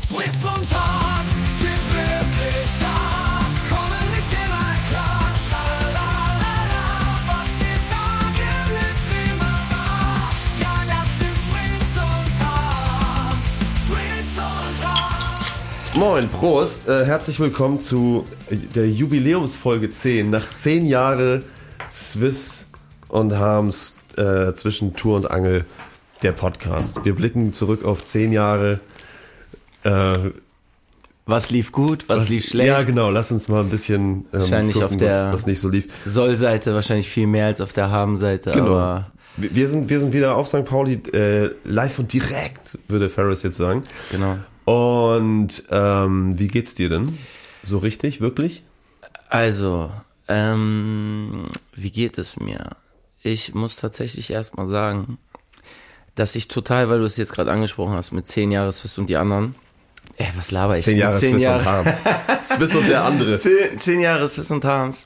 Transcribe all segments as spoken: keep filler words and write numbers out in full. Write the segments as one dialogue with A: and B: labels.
A: Swiss und hart sind wirklich da, kommen nicht immer klar. Schalalala, was sie sagen ist immer wahr. Ja, das sind Swiss und hart, Swiss und hart.
B: Moin, Prost, äh, herzlich willkommen zu der Jubiläumsfolge zehn. Nach zehn Jahren Swiss und Harms äh, zwischen Tour und Angel, der Podcast. Wir blicken zurück auf zehn Jahre. Äh,
C: was lief gut, was, was lief schlecht?
B: Ja, genau, lass uns mal ein bisschen ähm,
C: wahrscheinlich
B: gucken,
C: auf der
B: was nicht so lief.
C: Soll-Seite wahrscheinlich viel mehr als auf der Haben-Seite.
B: Genau.
C: Aber
B: wir, wir, sind, wir sind wieder auf Sankt Pauli, äh, live und direkt, würde Ferris jetzt sagen.
C: Genau.
B: Und ähm, wie geht's dir denn? So richtig, wirklich?
C: Also, ähm, wie geht es mir? Ich muss tatsächlich erstmal sagen, dass ich total, weil du es jetzt gerade angesprochen hast, mit zehn Jahre Swiss und die anderen, ey, was laber ich?
B: Zehn Jahre
C: zehn
B: Swiss
C: Jahre.
B: und Harms. Swiss und der andere.
C: Zehn, zehn Jahre Swiss und Harms.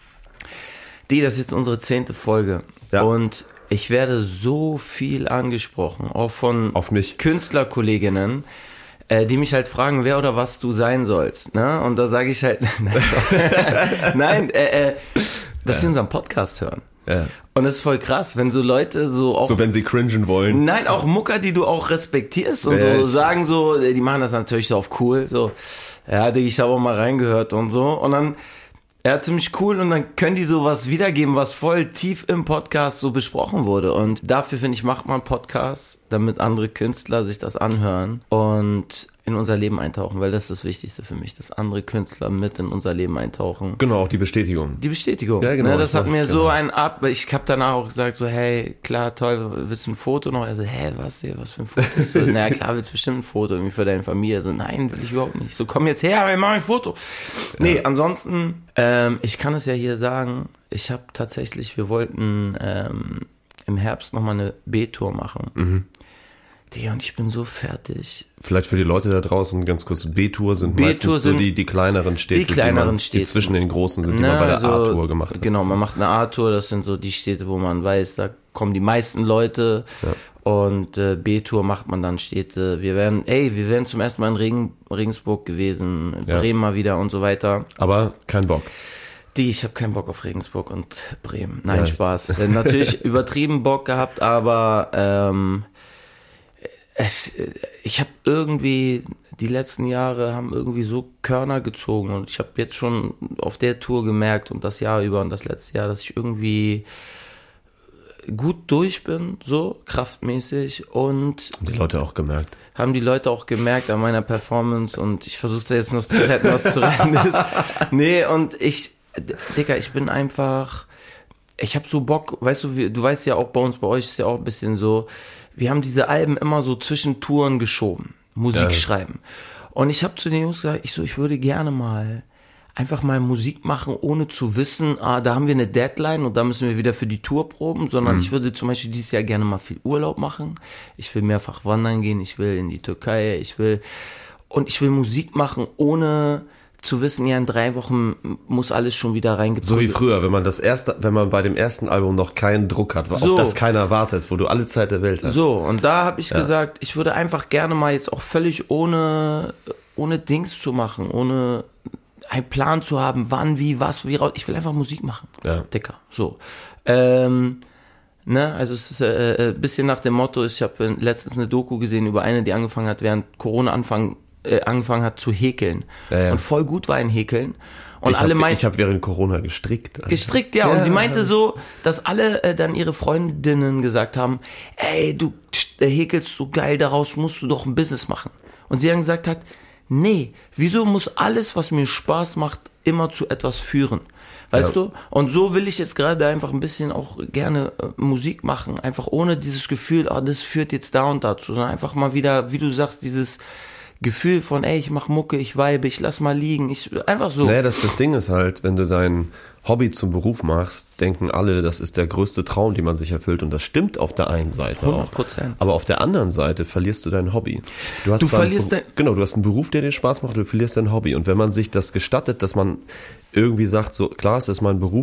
C: Die, das ist jetzt unsere zehnte Folge.
B: Ja.
C: Und ich werde so viel angesprochen, auch von
B: Auf mich.
C: Künstlerkolleginnen, äh, die mich halt fragen, wer oder was du sein sollst. Ne? Und da sage ich halt, nein, nein äh, äh, dass
B: ja.
C: sie unseren Podcast hören.
B: Ja.
C: Und das ist voll krass, wenn so Leute so auch...
B: So, wenn sie cringen wollen.
C: Nein, auch Mucker, die du auch respektierst und
B: Ja,
C: so
B: ich-
C: sagen so, die machen das natürlich so auf cool, so, ja, Digga, ich habe auch mal reingehört und so. Und dann, ja, ziemlich cool und dann können die sowas wiedergeben, was voll tief im Podcast so besprochen wurde. Und dafür, finde ich, macht man Podcasts, damit andere Künstler sich das anhören und in unser Leben eintauchen, weil das ist das Wichtigste für mich, dass andere Künstler mit in unser Leben eintauchen.
B: Genau, auch die Bestätigung.
C: Die Bestätigung.
B: Ja, genau,
C: Ne, das
B: das
C: hat
B: war's,
C: mir
B: genau.
C: so ein Ab. Ich habe danach auch gesagt so, hey, klar, toll, willst du ein Foto noch? Er so, hä, was, was für ein Foto? Ich so, naja, klar, willst du bestimmt ein Foto irgendwie für deine Familie? So, nein, will ich überhaupt nicht. So, komm jetzt her, wir machen ein Foto. Nee, ansonsten, ähm, ich kann es ja hier sagen, ich habe tatsächlich, wir wollten ähm, im Herbst nochmal eine B-Tour machen.
B: Mhm.
C: Digga, und ich bin so fertig.
B: Vielleicht für die Leute da draußen ganz kurz, B-Tour sind
C: B-Tour
B: meistens so
C: sind
B: die, die kleineren Städte,
C: die kleineren
B: man,
C: Städte.
B: die zwischen den großen sind, die
C: Ne,
B: man bei der
C: also,
B: A-Tour gemacht hat.
C: Genau, man macht eine A-Tour, das sind so die Städte, wo man weiß, da kommen die meisten Leute. Ja. Und äh, B-Tour macht man dann Städte. Wir wären, ey, wir wären zum ersten Mal in Regen, Regensburg gewesen,
B: Ja.
C: Bremen mal wieder und so weiter.
B: Aber kein Bock.
C: Die, ich habe keinen Bock auf Regensburg und Bremen. Nein,
B: Ja,
C: Spaß. Äh, Natürlich übertrieben Bock gehabt, aber ähm, es, ich habe irgendwie, die letzten Jahre haben irgendwie so Körner gezogen und ich habe jetzt schon auf der Tour gemerkt und das Jahr über und das letzte Jahr, dass ich irgendwie gut durch bin, so kraftmäßig und
B: Haben die Leute auch gemerkt.
C: haben die Leute auch gemerkt an meiner Performance und ich versuchte jetzt noch zu retten, was zu retten ist. Nee, und ich, Digga, ich bin einfach, ich habe so Bock, weißt du, wie, du weißt ja auch, bei uns, bei euch ist ja auch ein bisschen so, wir haben diese Alben immer so zwischen Touren geschoben, Musik
B: Ja.
C: schreiben. Und ich habe zu den Jungs gesagt, ich so, ich würde gerne mal einfach mal Musik machen, ohne zu wissen, ah, da haben wir eine Deadline und da müssen wir wieder für die Tour proben, sondern
B: Mhm.
C: ich würde zum Beispiel dieses Jahr gerne mal viel Urlaub machen. Ich will mehrfach wandern gehen, ich will in die Türkei, ich will, und ich will Musik machen, ohne zu wissen, ja, in drei Wochen muss alles schon wieder reingeprüft.
B: So wie früher, wenn man das erste, wenn man bei dem ersten Album noch keinen Druck hat, auf
C: So.
B: das keiner wartet, wo du alle Zeit der Welt hast.
C: So, und da habe ich gesagt, ich würde einfach gerne mal jetzt auch völlig ohne, ohne Dings zu machen, ohne einen Plan zu haben, wann, wie, was, wie raus. Ich will einfach Musik machen.
B: Ja.
C: Dicker. So. Ähm, ne, also es ist äh, ein bisschen nach dem Motto, ich habe letztens eine Doku gesehen über eine, die angefangen hat, während Corona anfang, äh, angefangen hat zu häkeln.
B: Ja, ja.
C: Und voll gut war in Häkeln. Und
B: ich
C: alle
B: habe
C: meinten,
B: hab während Corona gestrickt. Alter.
C: gestrickt, ja. Und sie meinte so, dass alle äh, dann ihre Freundinnen gesagt haben, ey, du tsch, häkelst so geil, daraus musst du doch ein Business machen. Und sie dann gesagt hat, nee, wieso muss alles, was mir Spaß macht, immer zu etwas führen? Weißt
B: Ja.
C: du? Und so will ich jetzt gerade einfach ein bisschen auch gerne äh, Musik machen. Einfach ohne dieses Gefühl, oh, das führt jetzt da und dazu. Sondern einfach mal wieder, wie du sagst, dieses Gefühl von, ey, ich mach Mucke, ich weibe, ich lass mal liegen. Ich, einfach so.
B: Naja, das, das Ding ist halt, wenn du dein Hobby zum Beruf machst, denken alle, das ist der größte Traum, den man sich erfüllt. Und das stimmt auf der einen Seite
C: hundert
B: auch.
C: Prozent.
B: Aber auf der anderen Seite verlierst du dein Hobby. Du, hast
C: Du
B: zwar
C: verlierst
B: einen,
C: dein-
B: Genau, du hast einen Beruf, der dir Spaß macht, du verlierst dein Hobby. Und wenn man sich das gestattet, dass man irgendwie sagt, so klar, es ist mein Beruf,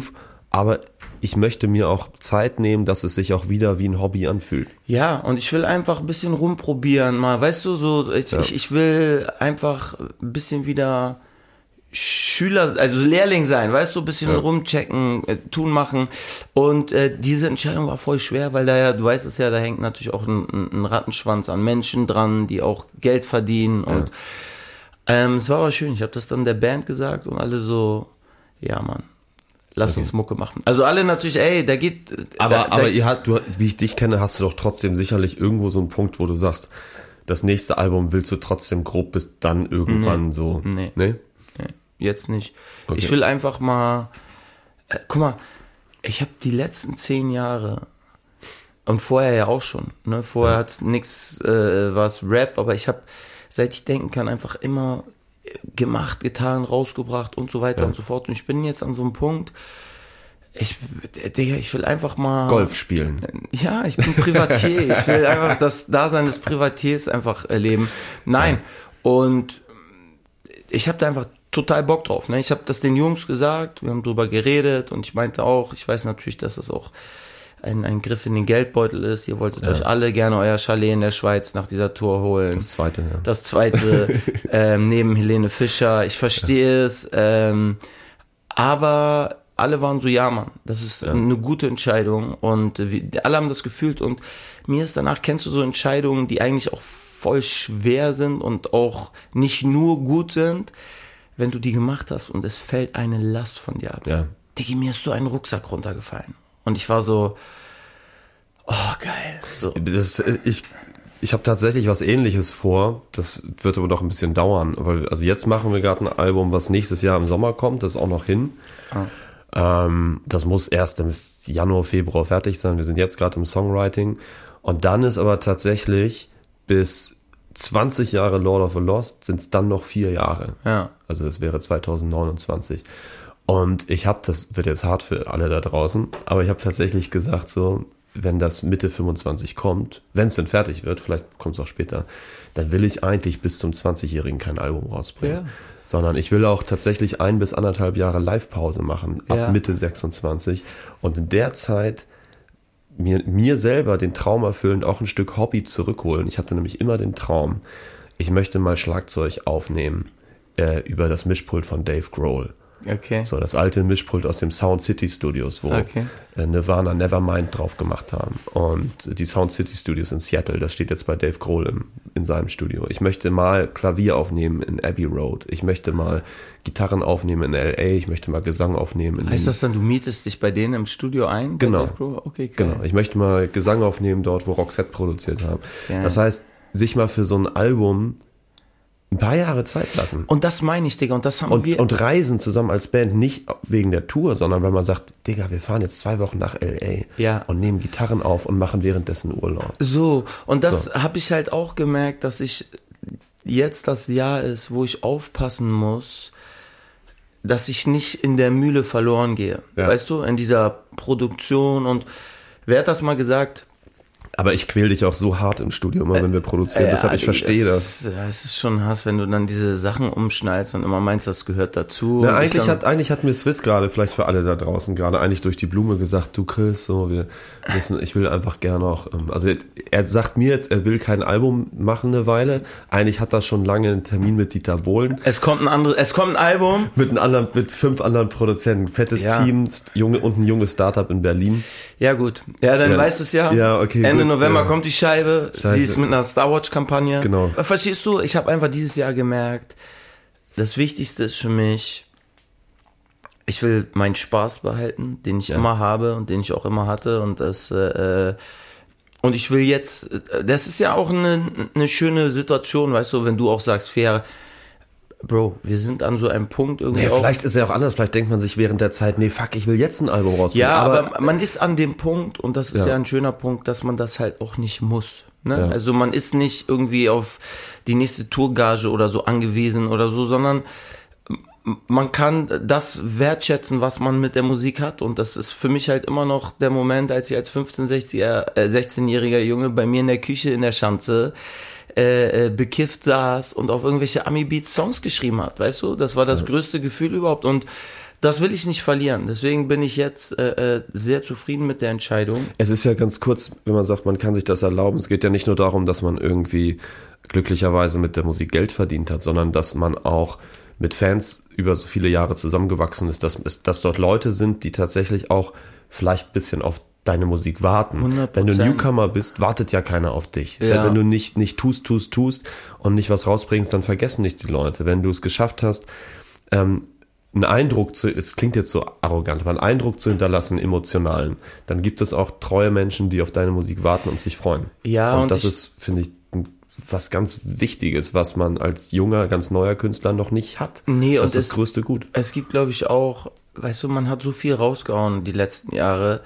B: aber ich möchte mir auch Zeit nehmen, dass es sich auch wieder wie ein Hobby anfühlt.
C: Ja, und ich will einfach ein bisschen rumprobieren, mal, weißt du, so, ich,
B: Ja.
C: ich, ich will einfach ein bisschen wieder Schüler, also Lehrling sein, weißt du, ein bisschen
B: Ja.
C: rumchecken, äh, tun, machen. Und äh, diese Entscheidung war voll schwer, weil da ja, du weißt es ja, da hängt natürlich auch ein, ein, ein Rattenschwanz an Menschen dran, die auch Geld verdienen. Und ähm, es war aber schön. Ich habe das dann der Band gesagt und alle so, ja, Mann, lass uns Mucke machen. Also alle natürlich, ey, da geht.
B: Aber,
C: da, da,
B: aber ihr habt, du, wie ich dich kenne, hast du doch trotzdem sicherlich irgendwo so einen Punkt, wo du sagst, das nächste Album willst du trotzdem grob bis dann irgendwann so.
C: Nee.
B: Nee?
C: Nee, jetzt nicht.
B: Okay.
C: Ich will einfach mal, äh, guck mal, ich habe die letzten zehn Jahre und vorher ja auch schon, ne, vorher
B: Ja.
C: hat's nix, äh, war's Rap, aber ich habe, seit ich denken kann, einfach immer gemacht, getan, rausgebracht und so weiter
B: Ja.
C: und so fort. Und ich bin jetzt an so einem Punkt, ich, Digga, ich will einfach mal
B: Golf spielen.
C: Ja, ich bin Privatier. Ich will einfach das Dasein des Privatiers einfach erleben. Nein. Und ich habe da einfach total Bock drauf. Ne? Ich habe das den Jungs gesagt, wir haben drüber geredet und ich meinte auch, ich weiß natürlich, dass das auch ein, ein Griff in den Geldbeutel ist. Ihr wolltet
B: Ja.
C: euch alle gerne euer Chalet in der Schweiz nach dieser Tour holen.
B: Das zweite, ja.
C: Das zweite, ähm, neben Helene Fischer. Ich verstehe es. Ähm, aber alle waren so, ja, Mann, das ist eine gute Entscheidung. Und äh, wir, alle haben das gefühlt. Und mir ist danach, kennst du so Entscheidungen, die eigentlich auch voll schwer sind und auch nicht nur gut sind, wenn du die gemacht hast und es fällt eine Last von dir ab.
B: Ja.
C: Digi, mir ist so ein Rucksack runtergefallen. Und ich war so, oh, geil. So.
B: Das, ich ich habe tatsächlich was Ähnliches vor. Das wird aber noch ein bisschen dauern. Weil, also jetzt machen wir gerade ein Album, was nächstes Jahr im Sommer kommt. Das ist auch noch hin. Ähm, das muss erst im Januar, Februar fertig sein. Wir sind jetzt gerade im Songwriting. Und dann ist aber tatsächlich bis zwanzig Jahre Lord of the Lost sind es dann noch vier Jahre.
C: Ja.
B: Also das wäre zweitausendneunundzwanzig. Und ich habe, das wird jetzt hart für alle da draußen, aber ich habe tatsächlich gesagt so, wenn das Mitte fünfundzwanzig kommt, wenn es denn fertig wird, vielleicht kommt es auch später, dann will ich eigentlich bis zum zwanzigjährigen kein Album rausbringen.
C: Ja.
B: Sondern ich will auch tatsächlich ein bis anderthalb Jahre Live-Pause machen, ab
C: Ja.
B: Mitte sechsundzwanzig. Und in der Zeit mir, mir selber den Traum erfüllen, auch ein Stück Hobby zurückholen. Ich hatte nämlich immer den Traum, ich möchte mal Schlagzeug aufnehmen äh, über das Mischpult von Dave Grohl.
C: Okay.
B: So, das alte Mischpult aus dem Sound City Studios, wo
C: Okay.
B: äh, Nirvana Nevermind drauf gemacht haben. Und die Sound City Studios in Seattle, das steht jetzt bei Dave Grohl im, in seinem Studio. Ich möchte mal Klavier aufnehmen in Abbey Road. Ich möchte mal Gitarren aufnehmen in L A. Ich möchte mal Gesang aufnehmen in
C: Heißt das dann, du mietest dich bei denen im Studio ein?
B: Genau.
C: Bei Dave Grohl? Okay, geil.
B: Genau, ich möchte mal Gesang aufnehmen dort, wo Roxette produziert haben.
C: Ja.
B: Das heißt, sich mal für so ein Album ein paar Jahre Zeit lassen.
C: Und das meine ich, Digga, und das haben
B: Und,
C: wir...
B: und reisen zusammen als Band, nicht wegen der Tour, sondern weil man sagt, Digga, wir fahren jetzt zwei Wochen nach L A
C: Ja.
B: und nehmen Gitarren auf und machen währenddessen Urlaub.
C: So, und das
B: So.
C: habe ich halt auch gemerkt, dass ich jetzt das Jahr ist, wo ich aufpassen muss, dass ich nicht in der Mühle verloren gehe.
B: Ja.
C: Weißt du, in dieser Produktion. Und wer hat das mal gesagt?
B: Aber ich quäl dich auch so hart im Studio immer, wenn wir produzieren. Deshalb, ich
C: Digga,
B: verstehe das.
C: es- ja, Es ist schon Hass, wenn du dann diese Sachen umschnallst und immer meinst, das gehört dazu.
B: Na,
C: Und ich
B: eigentlich,
C: dann-
B: hat, eigentlich hat mir Swiss gerade, vielleicht für alle da draußen, gerade eigentlich durch die Blume gesagt, du Chris, so, wir wissen, ich will einfach gerne noch, ähm, also er sagt mir jetzt, er will kein Album machen eine Weile. Eigentlich hat er schon lange einen Termin mit Dieter Bohlen.
C: Es kommt ein anderes, es kommt ein Album.
B: Mit, einem anderen, mit fünf anderen Produzenten, fettes
C: Ja.
B: Team, st- junge, und ein junges Startup in Berlin.
C: Ja gut, ja dann
B: Ja.
C: weißt du es ja.
B: Ja, okay,
C: Ende
B: gut,
C: November
B: ja.
C: kommt die Scheibe.
B: Scheiße.
C: Sie ist mit einer Star Watch Kampagne.
B: Genau.
C: Verstehst du? Ich habe einfach dieses Jahr gemerkt, das Wichtigste ist für mich, ich will meinen Spaß behalten, den ich
B: Ja.
C: immer habe und den ich auch immer hatte und das äh, und ich will jetzt, das ist ja auch eine, eine schöne Situation, weißt du, wenn du auch sagst, fair, Bro, wir sind an so einem Punkt irgendwie
B: Ja,
C: auch.
B: vielleicht ist er auch anders. Vielleicht denkt man sich während der Zeit, nee, fuck, ich will jetzt ein Album rausbringen.
C: Ja, aber, man ist an dem Punkt, und das ist
B: Ja.
C: ja, ein schöner Punkt, dass man das halt auch nicht muss. Ne?
B: Ja.
C: Also man ist nicht irgendwie auf die nächste Tourgage oder so angewiesen oder so, sondern m- man kann das wertschätzen, was man mit der Musik hat. Und das ist für mich halt immer noch der Moment, als ich als fünfzehn-, sechziger, äh, sechzehnjähriger Junge bei mir in der Küche in der Schanze äh, äh, bekifft saß und auf irgendwelche Ami-Beats Songs geschrieben hat, weißt du? Das war das größte Gefühl überhaupt. Und das will ich nicht verlieren. Deswegen bin ich jetzt äh, sehr zufrieden mit der Entscheidung.
B: Es ist ja ganz kurz, wenn man sagt, man kann sich das erlauben. Es geht ja nicht nur darum, dass man irgendwie glücklicherweise mit der Musik Geld verdient hat, sondern dass man auch mit Fans über so viele Jahre zusammengewachsen ist, dass, dass dort Leute sind, die tatsächlich auch vielleicht ein bisschen auf deine Musik warten.
C: hundert
B: Wenn
C: Prozent.
B: du Newcomer bist, wartet ja keiner auf dich.
C: Ja.
B: Wenn du nicht, nicht tust, tust, tust und nicht was rausbringst, dann vergessen dich die Leute. Wenn du es geschafft hast, ähm, einen Eindruck zu, es klingt jetzt so arrogant, aber einen Eindruck zu hinterlassen, emotionalen, dann gibt es auch treue Menschen, die auf deine Musik warten und sich freuen.
C: Ja,
B: und,
C: und
B: das
C: ich-
B: ist, finde ich, was ganz Wichtiges, was man als junger, ganz neuer Künstler noch nicht hat.
C: Nee,
B: das
C: und
B: ist das
C: es-
B: größte Gut.
C: Es gibt, glaube ich, auch, weißt du, man hat so viel rausgehauen die letzten Jahre.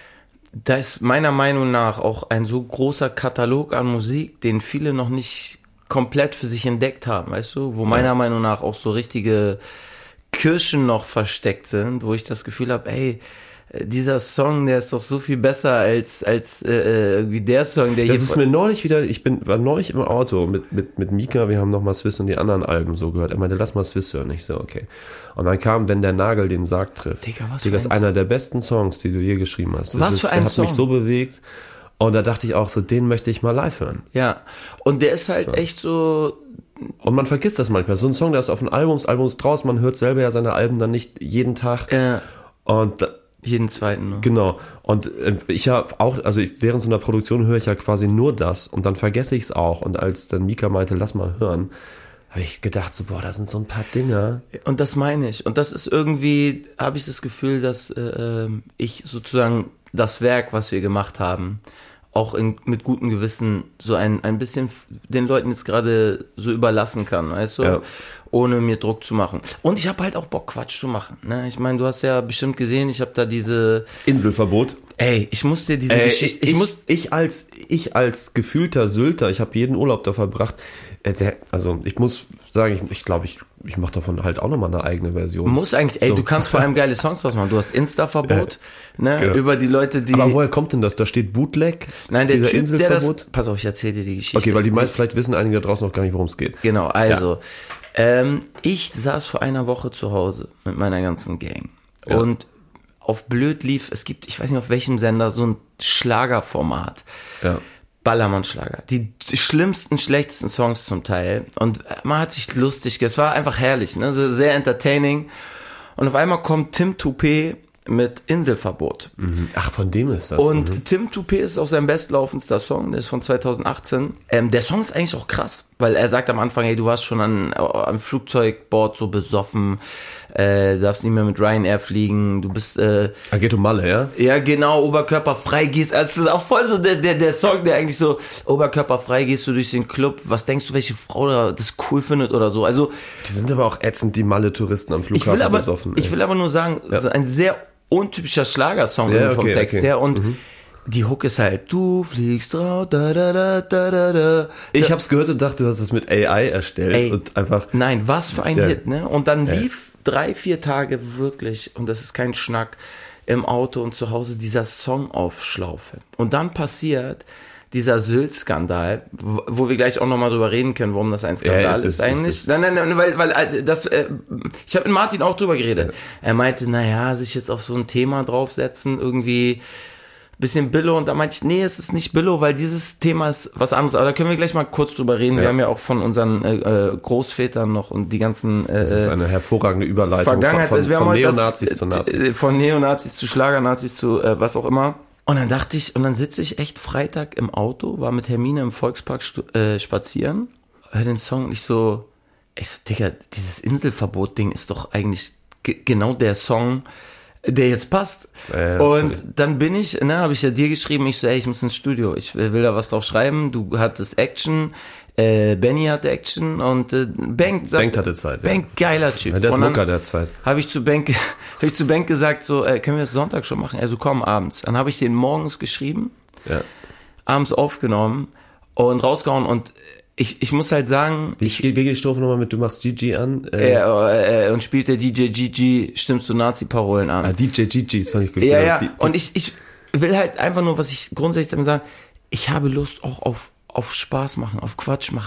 C: Da ist meiner Meinung nach auch ein so großer Katalog an Musik, den viele noch nicht komplett für sich entdeckt haben, weißt du? Wo meiner Meinung nach auch so richtige Kirschen noch versteckt sind, wo ich das Gefühl habe, ey, dieser Song, der ist doch so viel besser als als äh, irgendwie der Song, der
B: Das
C: hier
B: ist mir neulich wieder, ich bin, war neulich im Auto mit, mit, mit Mika, wir haben nochmal Swiss und die anderen Alben so gehört. Er meinte, lass mal Swiss hören. Ich so, okay. Und dann kam, wenn der Nagel den Sarg trifft.
C: Digga, was
B: Digga,
C: für
B: ist
C: ein
B: einer der besten Songs, die du je geschrieben hast. Das
C: Was
B: ist,
C: für
B: der
C: ein
B: hat mich
C: Song.
B: so bewegt. Und da dachte ich auch so, den möchte ich mal live hören.
C: Ja, und der ist halt echt so,
B: Und man vergisst das manchmal. So ein Song, der ist auf ein Album, das Album ist draus, man hört selber ja seine Alben dann nicht jeden Tag.
C: äh,
B: Und da,
C: jeden zweiten nur.
B: genau. Und äh, ich habe auch, also ich, während so einer Produktion höre ich ja quasi nur das und dann vergesse ich es auch. Und als dann Mika meinte, lass mal hören, habe ich gedacht so, boah, da sind so ein paar Dinger.
C: Und das meine ich. Und das ist irgendwie, habe ich das Gefühl, dass äh, ich sozusagen das Werk, was wir gemacht haben, auch in, mit gutem Gewissen so ein, ein bisschen f- den Leuten jetzt gerade so überlassen kann, weißt du?
B: Ja.
C: Ohne mir Druck zu machen. Und ich habe halt auch Bock, Quatsch zu machen. Ne? Ich meine, du hast ja bestimmt gesehen, ich habe da diese,
B: Inselverbot.
C: ey, ich muss dir diese
B: Äh,
C: Geschichte,
B: ich,
C: ich, muss,
B: ich als ich als gefühlter Sylter, ich habe jeden Urlaub da verbracht. Äh, der, also ich muss sagen, ich ich, glaube, ich, ich mache davon halt auch nochmal eine eigene Version.
C: muss eigentlich, ey,
B: So.
C: du kannst vor allem geile Songs draus machen. Du hast Insta-Verbot, ne?
B: genau.
C: Über die Leute, die...
B: Aber woher kommt denn das? Da steht Bootleg,
C: Nein, der
B: dieser
C: Typ, der das...
B: Inselverbot.
C: Pass auf, ich erzähle dir die Geschichte.
B: Okay, weil die meisten, vielleicht wissen einige da draußen noch gar nicht, worum es geht.
C: Genau, also, ähm, ich saß vor einer Woche zu Hause mit meiner ganzen Gang.
B: Ja.
C: Und auf Blöd lief, es gibt, ich weiß nicht auf welchem Sender, so ein Schlagerformat.
B: Ja.
C: Ballermann-Schlager. Die schlimmsten, schlechtesten Songs zum Teil. Und man hat sich lustig, ge- es war einfach herrlich, ne? So sehr entertaining. Und auf einmal kommt Tim Toupé mit Inselverbot.
B: Ach, von dem ist das.
C: Und
B: Mhm.
C: Tim Toupé ist auch sein bestlaufendster Song, der ist von zweitausendachtzehn. Ähm, der Song ist eigentlich auch krass, weil er sagt am Anfang, hey, du warst schon an, am Flugzeugbord so besoffen, äh, darfst nicht mehr mit Ryanair fliegen, du bist, äh,
B: Ah, geht um Malle, ja?
C: ja genau, oberkörperfrei gehst, also das ist auch voll so der, der, der Song, der eigentlich so, oberkörperfrei gehst du durch den Club, was denkst du, welche Frau da das cool findet oder so, also
B: Die sind aber auch ätzend, die Malle-Touristen am
C: ich
B: Flughafen
C: will aber,
B: besoffen.
C: ich
B: ey.
C: will aber nur sagen, so ein sehr untypischer Schlagersong
B: Ja,
C: vom
B: okay,
C: Text
B: okay.
C: her und die Hook ist halt, du fliegst raus, da, da, da, da, da, da.
B: Ich hab's gehört und dachte, du hast es mit A I erstellt
C: Ey.
B: und einfach.
C: Nein, was für ein
B: Ja.
C: Hit, ne? Und dann lief drei, vier Tage wirklich, und das ist kein Schnack, im Auto und zu Hause dieser Song auf Schlaufe. Und dann passiert dieser Sylt-Skandal, wo wo wir gleich auch nochmal drüber reden können, warum das ein Skandal
B: Ja,
C: ist,
B: es ist-
C: eigentlich.
B: es ist-
C: nein, nein, nein, weil, weil äh, das, äh, ich habe mit Martin auch drüber geredet. Er meinte, naja, sich jetzt auf so ein Thema draufsetzen, irgendwie bisschen Billo, und da meinte ich, nee, es ist nicht Billo, weil dieses Thema ist was anderes, aber da können wir gleich mal kurz drüber reden. Wir
B: Ja.
C: haben ja auch von unseren äh, äh, Großvätern noch und die ganzen äh,
B: Das ist eine hervorragende Überleitung von,
C: Vergangenheit,
B: von,
C: also wir
B: von
C: haben heute
B: Neonazis
C: das,
B: zu Nazis.
C: äh, von Neonazis zu Schlagernazis zu äh, was auch immer. Und dann dachte ich, und dann sitze ich echt Freitag im Auto, war mit Hermine im Volkspark stu- äh, spazieren, hör den Song und ich so, ich so, Digga, dieses Inselverbot-Ding ist doch eigentlich ge- genau der Song, der jetzt passt.
B: Ja, ja,
C: und
B: völlig.
C: dann bin ich, ne, habe ich ja dir geschrieben, ich so, ey, ich muss ins Studio, ich will, will da was drauf schreiben, du hattest Action, äh, Benny hatte Action und äh, Bank sagt,
B: Bank hatte Zeit, ja.
C: Bank, geiler Typ.
B: Ja, der ist
C: Und dann
B: Mucker der Zeit.
C: Habe ich zu Bank, habe ich zu Bank gesagt, so, äh, können wir das Sonntag schon machen? Also komm, abends. Dann habe ich den morgens geschrieben,
B: Ja.
C: abends aufgenommen und rausgehauen, und ich, ich muss halt sagen,
B: Ich gehe die Strophe nochmal mit, du machst Gigi an. Äh,
C: äh, äh, und spielt der D J Gigi, stimmst du Nazi-Parolen an.
B: ah, D J Gigi, das fand ich gut.
C: Ja,
B: genau.
C: ja.
B: Die,
C: Und ich, ich will halt einfach nur, was ich grundsätzlich damit sagen, ich habe Lust auch auf, auf Spaß machen, auf Quatsch machen.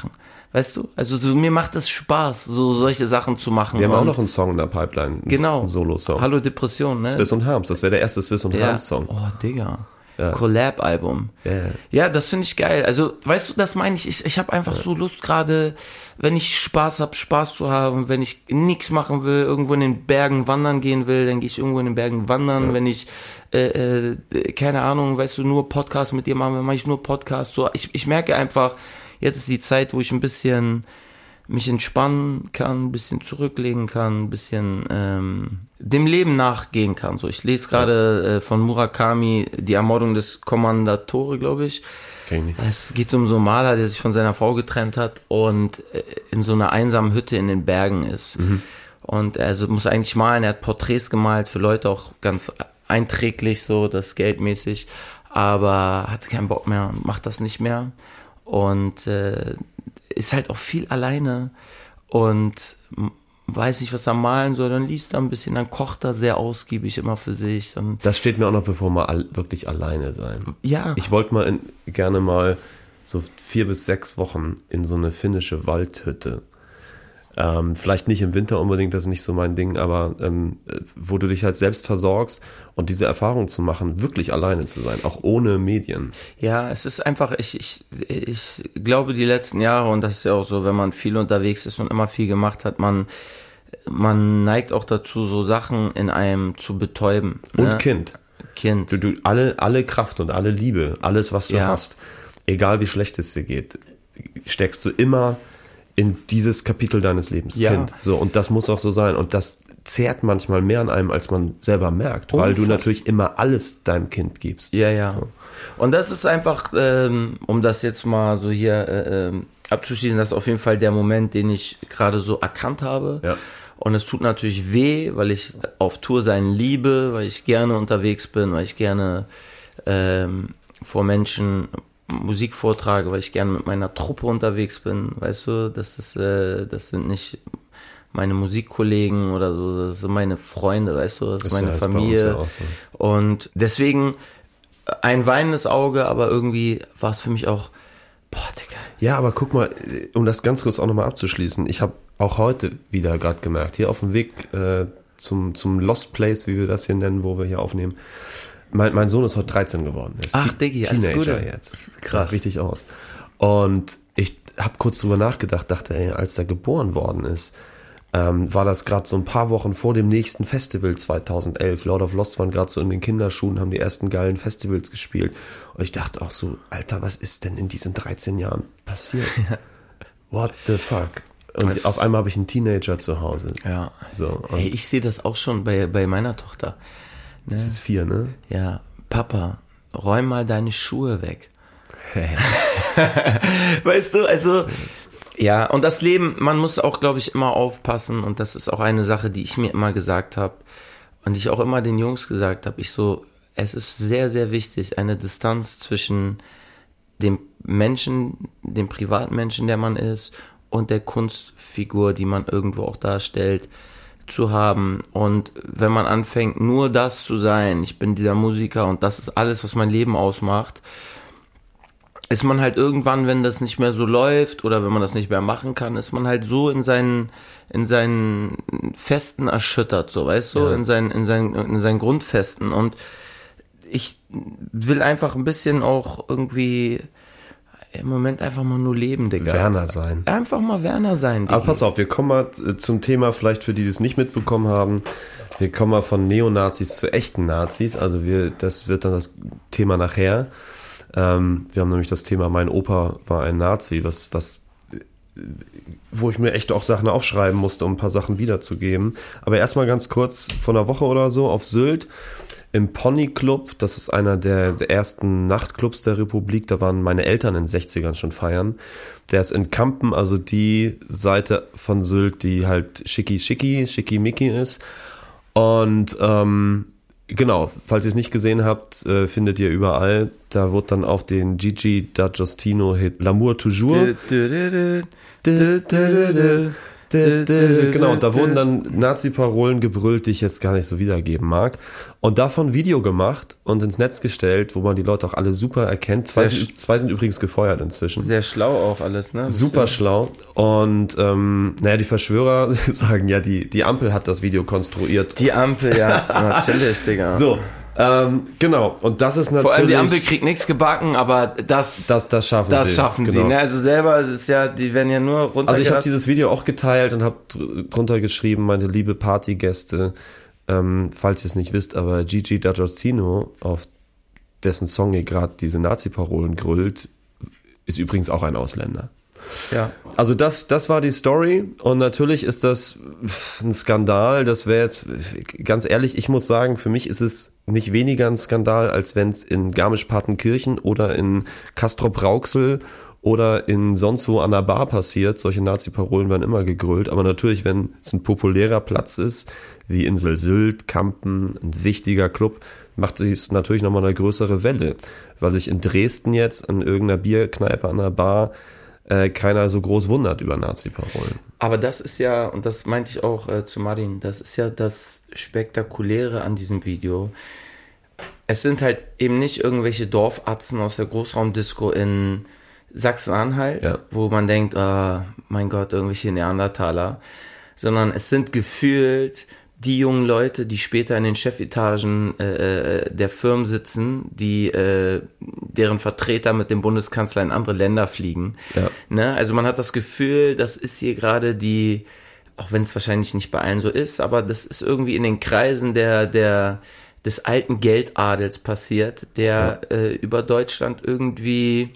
C: Weißt du? Also so, mir macht es Spaß, so solche Sachen zu machen.
B: Wir haben auch
C: Und-
B: noch einen Song in der Pipeline.
C: Genau.
B: Ein Solo-Song.
C: Hallo Depression, ne?
B: Swiss und Harms. Das wäre der erste Swiss und
C: Ja.
B: Harms-Song.
C: Oh, Digga. Collab-Album.
B: Ja.
C: Ja, das finde ich geil. Also, weißt du, das meine ich. Ich, ich habe einfach so Lust gerade, wenn ich Spaß habe, Spaß zu haben. Wenn ich nichts machen will, irgendwo in den Bergen wandern gehen will, dann gehe ich irgendwo in den Bergen wandern. Ja. Wenn ich, äh, äh, keine Ahnung, weißt du, nur Podcast mit dir machen will, mache ich nur Podcast. So, ich, ich merke einfach, jetzt ist die Zeit, wo ich ein bisschen mich entspannen kann, ein bisschen zurücklegen kann, ein bisschen ähm, dem Leben nachgehen kann. So, ich lese gerade äh, von Murakami die Ermordung des Kommandatore, glaube ich.
B: Kenn ich nicht.
C: Es geht um so einen Maler, der sich von seiner Frau getrennt hat und äh, in so einer einsamen Hütte in den Bergen ist. Mhm. Und er also muss eigentlich malen, er hat Porträts gemalt für Leute, auch ganz einträglich, so das geldmäßig, aber hatte keinen Bock mehr, macht das nicht mehr. Und äh, ist halt auch viel alleine und weiß nicht, was er malen soll, dann liest er ein bisschen, dann kocht er sehr ausgiebig immer für sich. Dann
B: Das steht mir auch noch bevor, mal all, wirklich alleine sein.
C: Ja.
B: Ich wollte mal in, gerne mal so vier bis sechs Wochen in so eine finnische Waldhütte. Ähm, vielleicht nicht im Winter unbedingt, das ist nicht so mein Ding, aber ähm, wo du dich halt selbst versorgst und diese Erfahrung zu machen, wirklich alleine zu sein, auch ohne Medien.
C: Ja, es ist einfach, ich, ich, ich glaube die letzten Jahre, und das ist ja auch so, wenn man viel unterwegs ist und immer viel gemacht hat, man, man neigt auch dazu, so Sachen in einem zu betäuben.
B: Und
C: ne?
B: Kind.
C: Kind.
B: Du, du, alle, alle Kraft und alle Liebe, alles, was du
C: Ja.
B: hast, egal wie schlecht es dir geht, steckst du immer in dieses Kapitel deines Lebens,
C: Ja.
B: Kind. So, und das muss auch so sein. Und das zehrt manchmal mehr an einem, als man selber merkt, weil du
C: Unfassbar.
B: natürlich immer alles deinem Kind gibst.
C: Ja, ja.
B: So.
C: Und das ist einfach, ähm, um das jetzt mal so hier äh, ähm, abzuschließen, das ist auf jeden Fall der Moment, den ich gerade so erkannt habe.
B: Ja.
C: Und es tut natürlich weh, weil ich auf Tour sein liebe, weil ich gerne unterwegs bin, weil ich gerne ähm, vor Menschen Musik vortrage, weil ich gerne mit meiner Truppe unterwegs bin, weißt du, das ist, äh, das sind nicht meine Musikkollegen oder so, das sind meine Freunde, weißt du, das ist
B: Das
C: meine
B: ist bei uns
C: Familie.
B: ja auch so.
C: Und deswegen ein weinendes Auge, aber irgendwie war es für mich auch, boah, Digga.
B: Ja, aber guck mal, um das ganz kurz auch nochmal abzuschließen, ich habe auch heute wieder gerade gemerkt, hier auf dem Weg äh, zum, zum Lost Place, wie wir das hier nennen, wo wir hier aufnehmen, Mein, mein Sohn ist heute dreizehn geworden. Er ist
C: Ach,
B: Te-
C: Diggi, alles
B: Teenager
C: Gute.
B: jetzt.
C: Krass.
B: Sieht richtig aus. Und ich habe kurz drüber nachgedacht, dachte, ey, als er geboren worden ist, ähm, war das gerade so ein paar Wochen vor dem nächsten Festival zweitausendelf. Lord of Lost waren gerade so in den Kinderschuhen, haben die ersten geilen Festivals gespielt. Und ich dachte auch so, Alter, was ist denn in diesen dreizehn Jahren passiert? What the fuck? Und
C: Das-
B: auf einmal habe ich einen Teenager zu Hause.
C: Ja.
B: So, und
C: Hey, ich sehe das auch schon bei, bei meiner Tochter.
B: das ist jetzt vier, ne?
C: Ja, Papa, räum mal deine Schuhe weg. Weißt du, also, ja, und das Leben, man muss auch, glaube ich, immer aufpassen, und das ist auch eine Sache, die ich mir immer gesagt habe und die ich auch immer den Jungs gesagt habe. Ich so, es ist sehr, sehr wichtig, eine Distanz zwischen dem Menschen, dem Privatmenschen, der man ist, und der Kunstfigur, die man irgendwo auch darstellt, zu haben. Und wenn man anfängt, nur das zu sein, ich bin dieser Musiker und das ist alles, was mein Leben ausmacht, ist man halt irgendwann, wenn das nicht mehr so läuft oder wenn man das nicht mehr machen kann, ist man halt so in seinen, in seinen Festen erschüttert, so, weißt du,
B: Ja.
C: in seinen, in seinen, in seinen Grundfesten. Und ich will einfach ein bisschen auch irgendwie im Moment einfach mal nur leben, Digga.
B: Werner sein.
C: Einfach mal Werner sein, Digga.
B: Aber pass auf, wir kommen mal zum Thema, vielleicht für die, die es nicht mitbekommen haben, wir kommen mal von Neonazis zu echten Nazis, also wir, das wird dann das Thema nachher. Ähm, wir haben nämlich das Thema, mein Opa war ein Nazi, was, was, wo ich mir echt auch Sachen aufschreiben musste, um ein paar Sachen wiederzugeben. Aber erstmal ganz kurz, vor einer Woche oder so auf Sylt, im Pony Club, das ist einer der, der ersten Nachtclubs der Republik, da waren meine Eltern in den sechzigern schon feiern. Der ist in Kampen, also die Seite von Sylt, die halt schicki schicki, schickimicki ist. Und ähm, genau, falls ihr es nicht gesehen habt, äh, findet ihr überall. Da wird dann auf den Gigi D'Agostino Hit L'amour toujours.
C: Du, du, du, du, du, du, du.
B: dü, dü. Genau, und da wurden dann Nazi-Parolen gebrüllt, die ich jetzt gar nicht so wiedergeben mag. Und davon Video gemacht und ins Netz gestellt, wo man die Leute auch alle super erkennt. Zwei,
C: Sehr
B: sind, zwei sind übrigens gefeuert inzwischen.
C: Sehr schlau auch alles, ne?
B: Super schlau. Und ähm, naja, die Verschwörer sagen ja, die, die Ampel hat das Video konstruiert.
C: Die Ampel, ja, natürlich, Digga.
B: So, ähm, genau. Und das ist natürlich...
C: Vor allem die Ampel kriegt nichts gebacken, aber das,
B: das, das schaffen
C: das
B: sie.
C: schaffen
B: genau.
C: sie. Ne? Also selber ist es ja, die werden ja nur runter.
B: Also ich habe dieses Video auch geteilt und habe drunter geschrieben, meine liebe Partygäste, ähm, falls ihr es nicht wisst, aber Gigi D'Agostino, auf dessen Song ihr gerade diese Nazi-Parolen grüllt, ist übrigens auch ein Ausländer.
C: Ja.
B: Also das, das war die Story und natürlich ist das ein Skandal, das wäre jetzt, ganz ehrlich, ich muss sagen, für mich ist es nicht weniger ein Skandal, als wenn es in Garmisch-Partenkirchen oder in Castrop-Rauxel oder in sonst wo an der Bar passiert. Solche Nazi-Parolen werden immer gegrölt, aber natürlich, wenn es ein populärer Platz ist, wie Insel Sylt, Kampen, ein wichtiger Club, macht es natürlich nochmal eine größere Welle, weil sich in Dresden jetzt in irgendeiner Bierkneipe an der Bar äh, keiner so groß wundert über Nazi-Parolen.
C: Aber das ist ja, und das meinte ich auch äh, zu Martin, das ist ja das Spektakuläre an diesem Video. Es sind halt eben nicht irgendwelche Dorfatzen aus der Großraumdisco in Sachsen-Anhalt, ja. wo man denkt, oh, mein Gott, irgendwelche Neandertaler, sondern es sind gefühlt die jungen Leute, die später in den Chefetagen äh, der Firmen sitzen, die äh, deren Vertreter mit dem Bundeskanzler in andere Länder fliegen. Ja. Ne? Also man hat das Gefühl, das ist hier gerade die, auch wenn es wahrscheinlich nicht bei allen so ist, aber das ist irgendwie in den Kreisen der der des alten Geldadels passiert, der ja. äh, über Deutschland irgendwie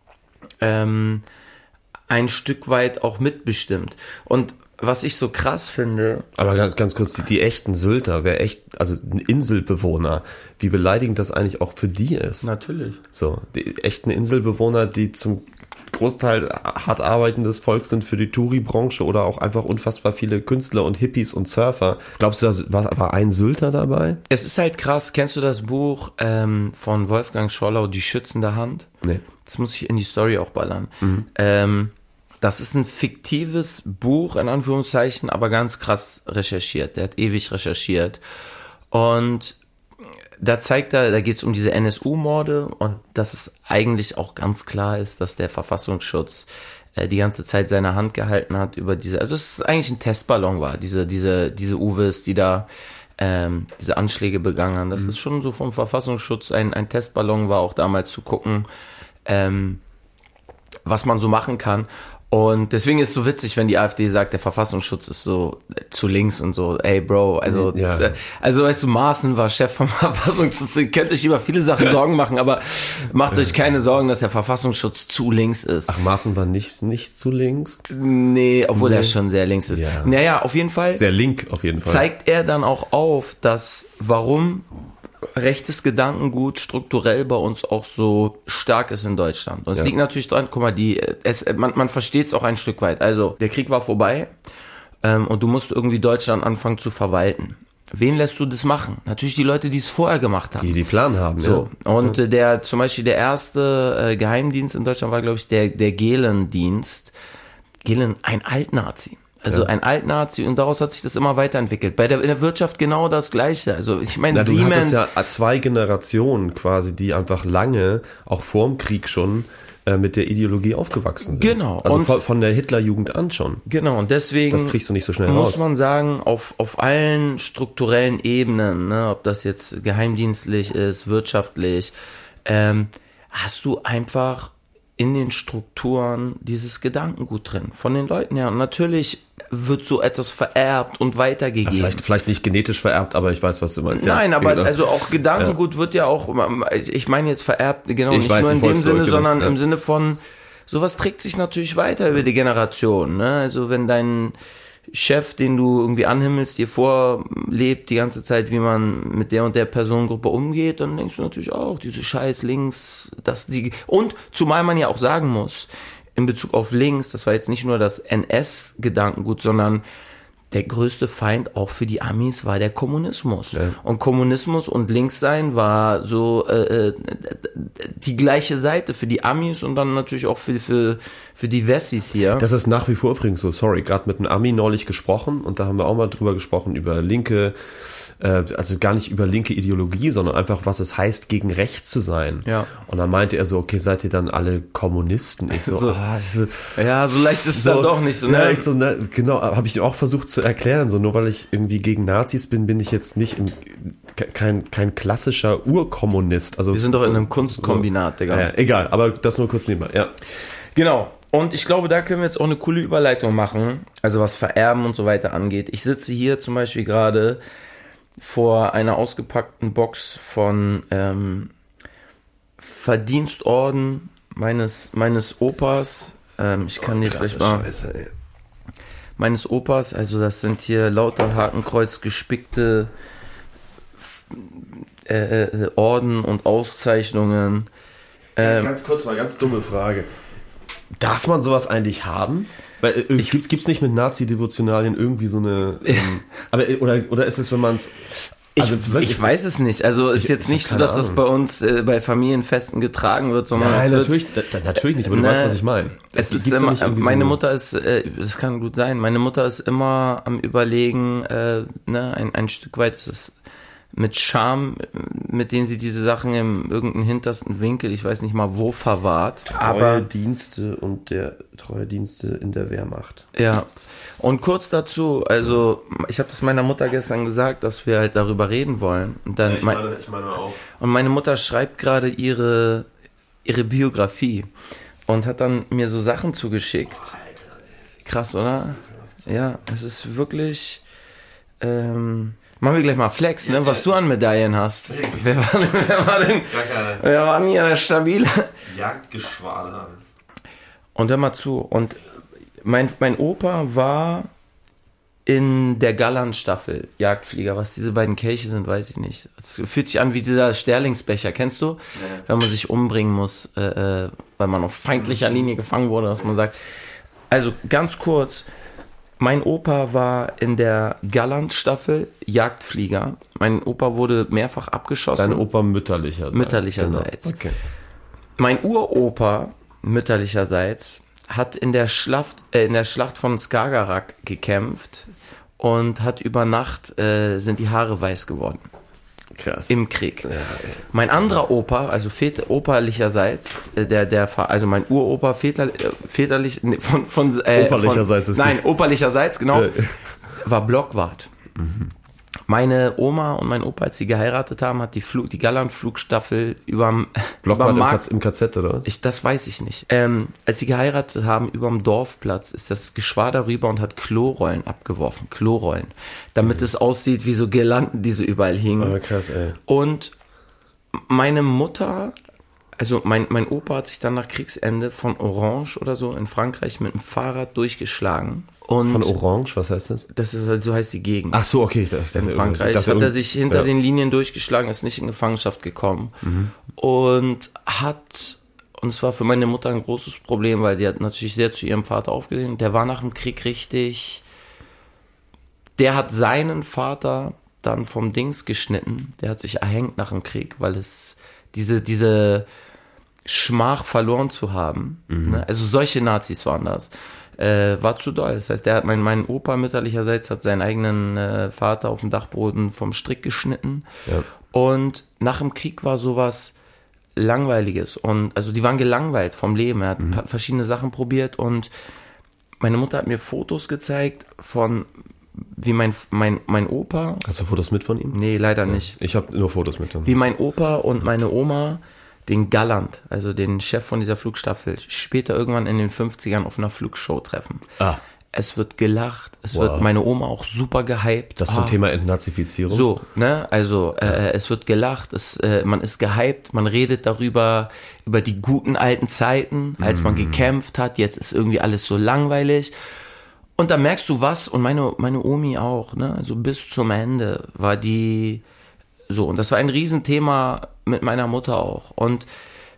C: ähm, ein Stück weit auch mitbestimmt. Und was ich so krass finde...
B: Aber ganz, ganz kurz, die, die echten Sylter, wer echt, also ein Inselbewohner, wie beleidigend das eigentlich auch für die ist.
C: Natürlich.
B: So, die echten Inselbewohner, die zum Großteil hart arbeitendes Volk sind für die Touri-Branche oder auch einfach unfassbar viele Künstler und Hippies und Surfer. Glaubst du, da war, war ein Sylter dabei?
C: Es ist halt krass. Kennst du das Buch ähm, von Wolfgang Schorlau, Die schützende Hand?
B: Nee.
C: Das muss ich in die Story auch ballern.
B: Mhm.
C: Ähm, das ist ein fiktives Buch, in Anführungszeichen, aber ganz krass recherchiert. Der hat ewig recherchiert. Und da zeigt er, da geht es um diese N S U-Morde und dass es eigentlich auch ganz klar ist, dass der Verfassungsschutz äh, die ganze Zeit seine Hand gehalten hat über diese, also dass es eigentlich ein Testballon war, diese, diese, diese Uwes, die da ähm, diese Anschläge begangen haben. Das mhm. ist schon so vom Verfassungsschutz ein, ein Testballon war, auch damals zu gucken, ähm, was man so machen kann. Und deswegen ist es so witzig, wenn die AfD sagt, der Verfassungsschutz ist so zu links und so, ey Bro, also
B: ja.
C: das, also weißt du, Maaßen war Chef vom Verfassungsschutz, ihr könnt euch über viele Sachen Sorgen machen, aber macht euch keine Sorgen, dass der Verfassungsschutz zu links ist.
B: Ach, Maaßen war nicht, nicht zu links?
C: Nee, obwohl
B: nee.
C: er schon sehr links ist.
B: Ja.
C: Naja, auf jeden Fall.
B: Sehr link, auf jeden Fall.
C: Zeigt er dann auch auf, dass, warum rechtes Gedankengut strukturell bei uns auch so stark ist in Deutschland. Und es
B: ja.
C: liegt natürlich dran, guck mal, die, es, man, man versteht es auch ein Stück weit. Also, der Krieg war vorbei ähm, und du musst irgendwie Deutschland anfangen zu verwalten. Wen lässt du das machen? Natürlich die Leute, die es vorher gemacht haben.
B: Die, die Plan haben,
C: so.
B: ja.
C: Und äh, der, zum Beispiel der erste äh, Geheimdienst in Deutschland war, glaube ich, der, der Gehlen-Dienst. Gehlen, ein Altnazi. Also ja. ein Altnazi und daraus hat sich das immer weiterentwickelt. Bei der, in der Wirtschaft genau das Gleiche. Also ich meine,
B: du
C: Siemens...
B: hattest ja zwei Generationen quasi, die einfach lange, auch vorm Krieg schon, äh, mit der Ideologie aufgewachsen sind.
C: Genau.
B: Also
C: und
B: von, von der Hitlerjugend an schon.
C: Genau, und deswegen
B: das kriegst du nicht so schnell
C: muss
B: raus.
C: man sagen, auf, auf allen strukturellen Ebenen, ne, ob das jetzt geheimdienstlich ist, wirtschaftlich, ähm, hast du einfach in den Strukturen dieses Gedankengut drin, von den Leuten her. Und natürlich wird so etwas vererbt und weitergegeben.
B: Ja, vielleicht, vielleicht nicht genetisch vererbt, aber ich weiß, was du meinst.
C: Nein,
B: ja,
C: aber
B: genau.
C: also auch Gedankengut ja. wird ja auch, ich meine jetzt vererbt, genau,
B: ich
C: nicht
B: weiß,
C: nur in dem Sinne,
B: genau.
C: sondern
B: ja.
C: im Sinne von, sowas trägt sich natürlich weiter über die Generation. Ne? Also wenn dein Chef, den du irgendwie anhimmelst, dir vorlebt die ganze Zeit, wie man mit der und der Personengruppe umgeht, dann denkst du natürlich auch, diese scheiß links, das die und zumal man ja auch sagen muss, in Bezug auf links, das war jetzt nicht nur das N S-Gedankengut, sondern der größte Feind auch für die Amis war der Kommunismus.
B: Ja.
C: Und Kommunismus und Linkssein war so äh, die gleiche Seite für die Amis und dann natürlich auch für, für, für die Wessis hier.
B: Das ist nach wie vor übrigens so, sorry, gerade mit einem Ami neulich gesprochen und da haben wir auch mal drüber gesprochen, über linke, äh, also gar nicht über linke Ideologie, sondern einfach, was es heißt, gegen rechts zu sein.
C: Ja.
B: Und dann meinte er so, okay, seid ihr dann alle Kommunisten? Ich so,
C: So.
B: ah, so
C: Ja, so leicht ist es dann doch nicht so.
B: Ja,
C: Ne?
B: ich so, ne, genau, habe ich ihm auch versucht zu erklären, so nur weil ich irgendwie gegen Nazis bin, bin ich jetzt nicht im, kein, kein klassischer Urkommunist. Also
C: Wir sind doch in einem Kunstkombinat, Digga.
B: Ja, egal, aber das nur kurz nebenbei, ja.
C: Genau. Und ich glaube, da können wir jetzt auch eine coole Überleitung machen, also was Vererben und so weiter angeht. Ich sitze hier zum Beispiel gerade vor einer ausgepackten Box von ähm, Verdienstorden meines, meines Opas. Ähm, ich kann dir vielleicht mal...
B: Scheiße, ey.
C: meines Opas, also das sind hier lauter Hakenkreuz gespickte äh, äh, Orden und Auszeichnungen. Ähm,
B: Ganz kurz mal, ganz dumme Frage. Darf man sowas eigentlich haben? Weil äh, ich, gibt's, gibt's nicht mit Nazi-Devotionalien irgendwie so eine... Ähm, aber, äh, oder, oder ist es, wenn man es... Also,
C: ich,
B: wirklich,
C: ich weiß es nicht. Also es ist jetzt
B: ich
C: nicht
B: hab
C: so,
B: keine
C: dass das
B: Ahnung.
C: bei uns äh, bei Familienfesten getragen wird, sondern
B: Nein,
C: es wird,
B: natürlich, da, da- natürlich nicht, aber du
C: Ne,
B: weißt, was ich meine.
C: Es ist
B: Gibt's da
C: immer,
B: nicht irgendwie
C: meine
B: so-
C: Mutter ist, äh, das kann gut sein, meine Mutter ist immer am Überlegen, äh, ne, ein, ein Stück weit ist es mit Scham, mit denen sie diese Sachen im irgendeinen hintersten Winkel, ich weiß nicht mal wo, verwahrt.
B: Treue
C: Aber
B: Dienste und der treue Dienste in der Wehrmacht.
C: ja. Und kurz dazu, also ich habe das meiner Mutter gestern gesagt, dass wir halt darüber reden wollen. Und dann mein,
B: ich meine auch.
C: und meine Mutter schreibt gerade ihre ihre Biografie und hat dann mir so Sachen zugeschickt. Krass, oder? Ja, es ist wirklich. Ähm, machen wir gleich mal Flex, ne? Was du an Medaillen hast. Wer war denn, wer war denn, wer war denn hier der Stabile?
B: Jagdgeschwader.
C: Und hör mal zu. Und mein, mein Opa war in der Galland-Staffel Jagdflieger. Was diese beiden Kelche sind, weiß ich nicht. Es fühlt sich an wie dieser Sterlingsbecher. Kennst du? Wenn man sich umbringen muss, äh, äh, weil man auf feindlicher Linie gefangen wurde, dass man sagt. Also ganz kurz. Mein Opa war in der Galland-Staffel Jagdflieger. Mein Opa wurde mehrfach abgeschossen.
B: Dein Opa mütterlicherseits.
C: Mütterlicherseits.
B: Genau. Okay.
C: Mein Uropa mütterlicherseits hat in der Schlacht, äh, in der Schlacht von Skagerrak gekämpft und hat über Nacht äh, sind die Haare weiß geworden
B: Krass.
C: im Krieg. Mein anderer Opa, also väter, operlicherseits, äh, der der Fa- also mein Uropa väter, äh, väterlich nee, von von äh,
B: Operlicherseits
C: von,
B: ist
C: nein
B: gut.
C: operlicherseits genau
B: Äh.
C: war Blockwart. Meine Oma und mein Opa, als sie geheiratet haben, hat die Flug, die Galland-Flugstaffel überm,
B: Blockwart
C: überm
B: im,
C: Markt,
B: K- im K Z, oder was?
C: ich, das weiß ich nicht. Ähm, als sie geheiratet haben, überm Dorfplatz, ist das Geschwader rüber und hat Klorollen abgeworfen. Klorollen. Damit es aussieht wie so Girlanden, die so überall hingen.
B: Ah, krass, ey.
C: Und meine Mutter, also mein, mein Opa hat sich dann nach Kriegsende von Orange oder so in Frankreich mit dem Fahrrad durchgeschlagen. Und
B: Von Orange, was heißt das?
C: das ist halt, so heißt die Gegend.
B: Ach so, okay. Ich dachte, ich dachte
C: In
B: irgendwas.
C: Frankreich
B: Ich dachte,
C: hat er
B: irgend-
C: sich hinter
B: ja.
C: den Linien durchgeschlagen, ist nicht in Gefangenschaft gekommen und hat, und es war für meine Mutter ein großes Problem, weil sie hat natürlich sehr zu ihrem Vater aufgesehen. Der war nach dem Krieg richtig, der hat seinen Vater dann vom Dings geschnitten, der hat sich erhängt nach dem Krieg, weil es diese, diese Schmach verloren zu haben, ne? Also solche Nazis waren das. Äh, war zu doll. Das heißt, der hat mein, mein Opa mütterlicherseits hat seinen eigenen äh, Vater auf dem Dachboden vom Strick geschnitten.
B: Ja.
C: Und nach dem Krieg war sowas Langweiliges. Und also die waren gelangweilt vom Leben. Er hat pa- verschiedene Sachen probiert und meine Mutter hat mir Fotos gezeigt von wie mein, mein, mein Opa.
B: Hast du Fotos mit von ihm?
C: Nee, leider nicht.
B: Ich habe nur Fotos mit ihm.
C: Wie mein Opa und meine Oma den Galland, also den Chef von dieser Flugstaffel, später irgendwann in den fünfzigern auf einer Flugshow treffen.
B: Ah.
C: Es wird gelacht, es
B: Wow.
C: wird meine Oma auch super gehypt.
B: Das zum
C: Ah.
B: Thema Entnazifizierung.
C: So, ne, also äh, es wird gelacht, es, äh, man ist gehypt, man redet darüber, über die guten alten Zeiten, als man gekämpft hat, jetzt ist irgendwie alles so langweilig. Und da merkst du was, und meine, meine Omi auch, ne, also bis zum Ende war die so, und das war ein Riesenthema mit meiner Mutter auch. Und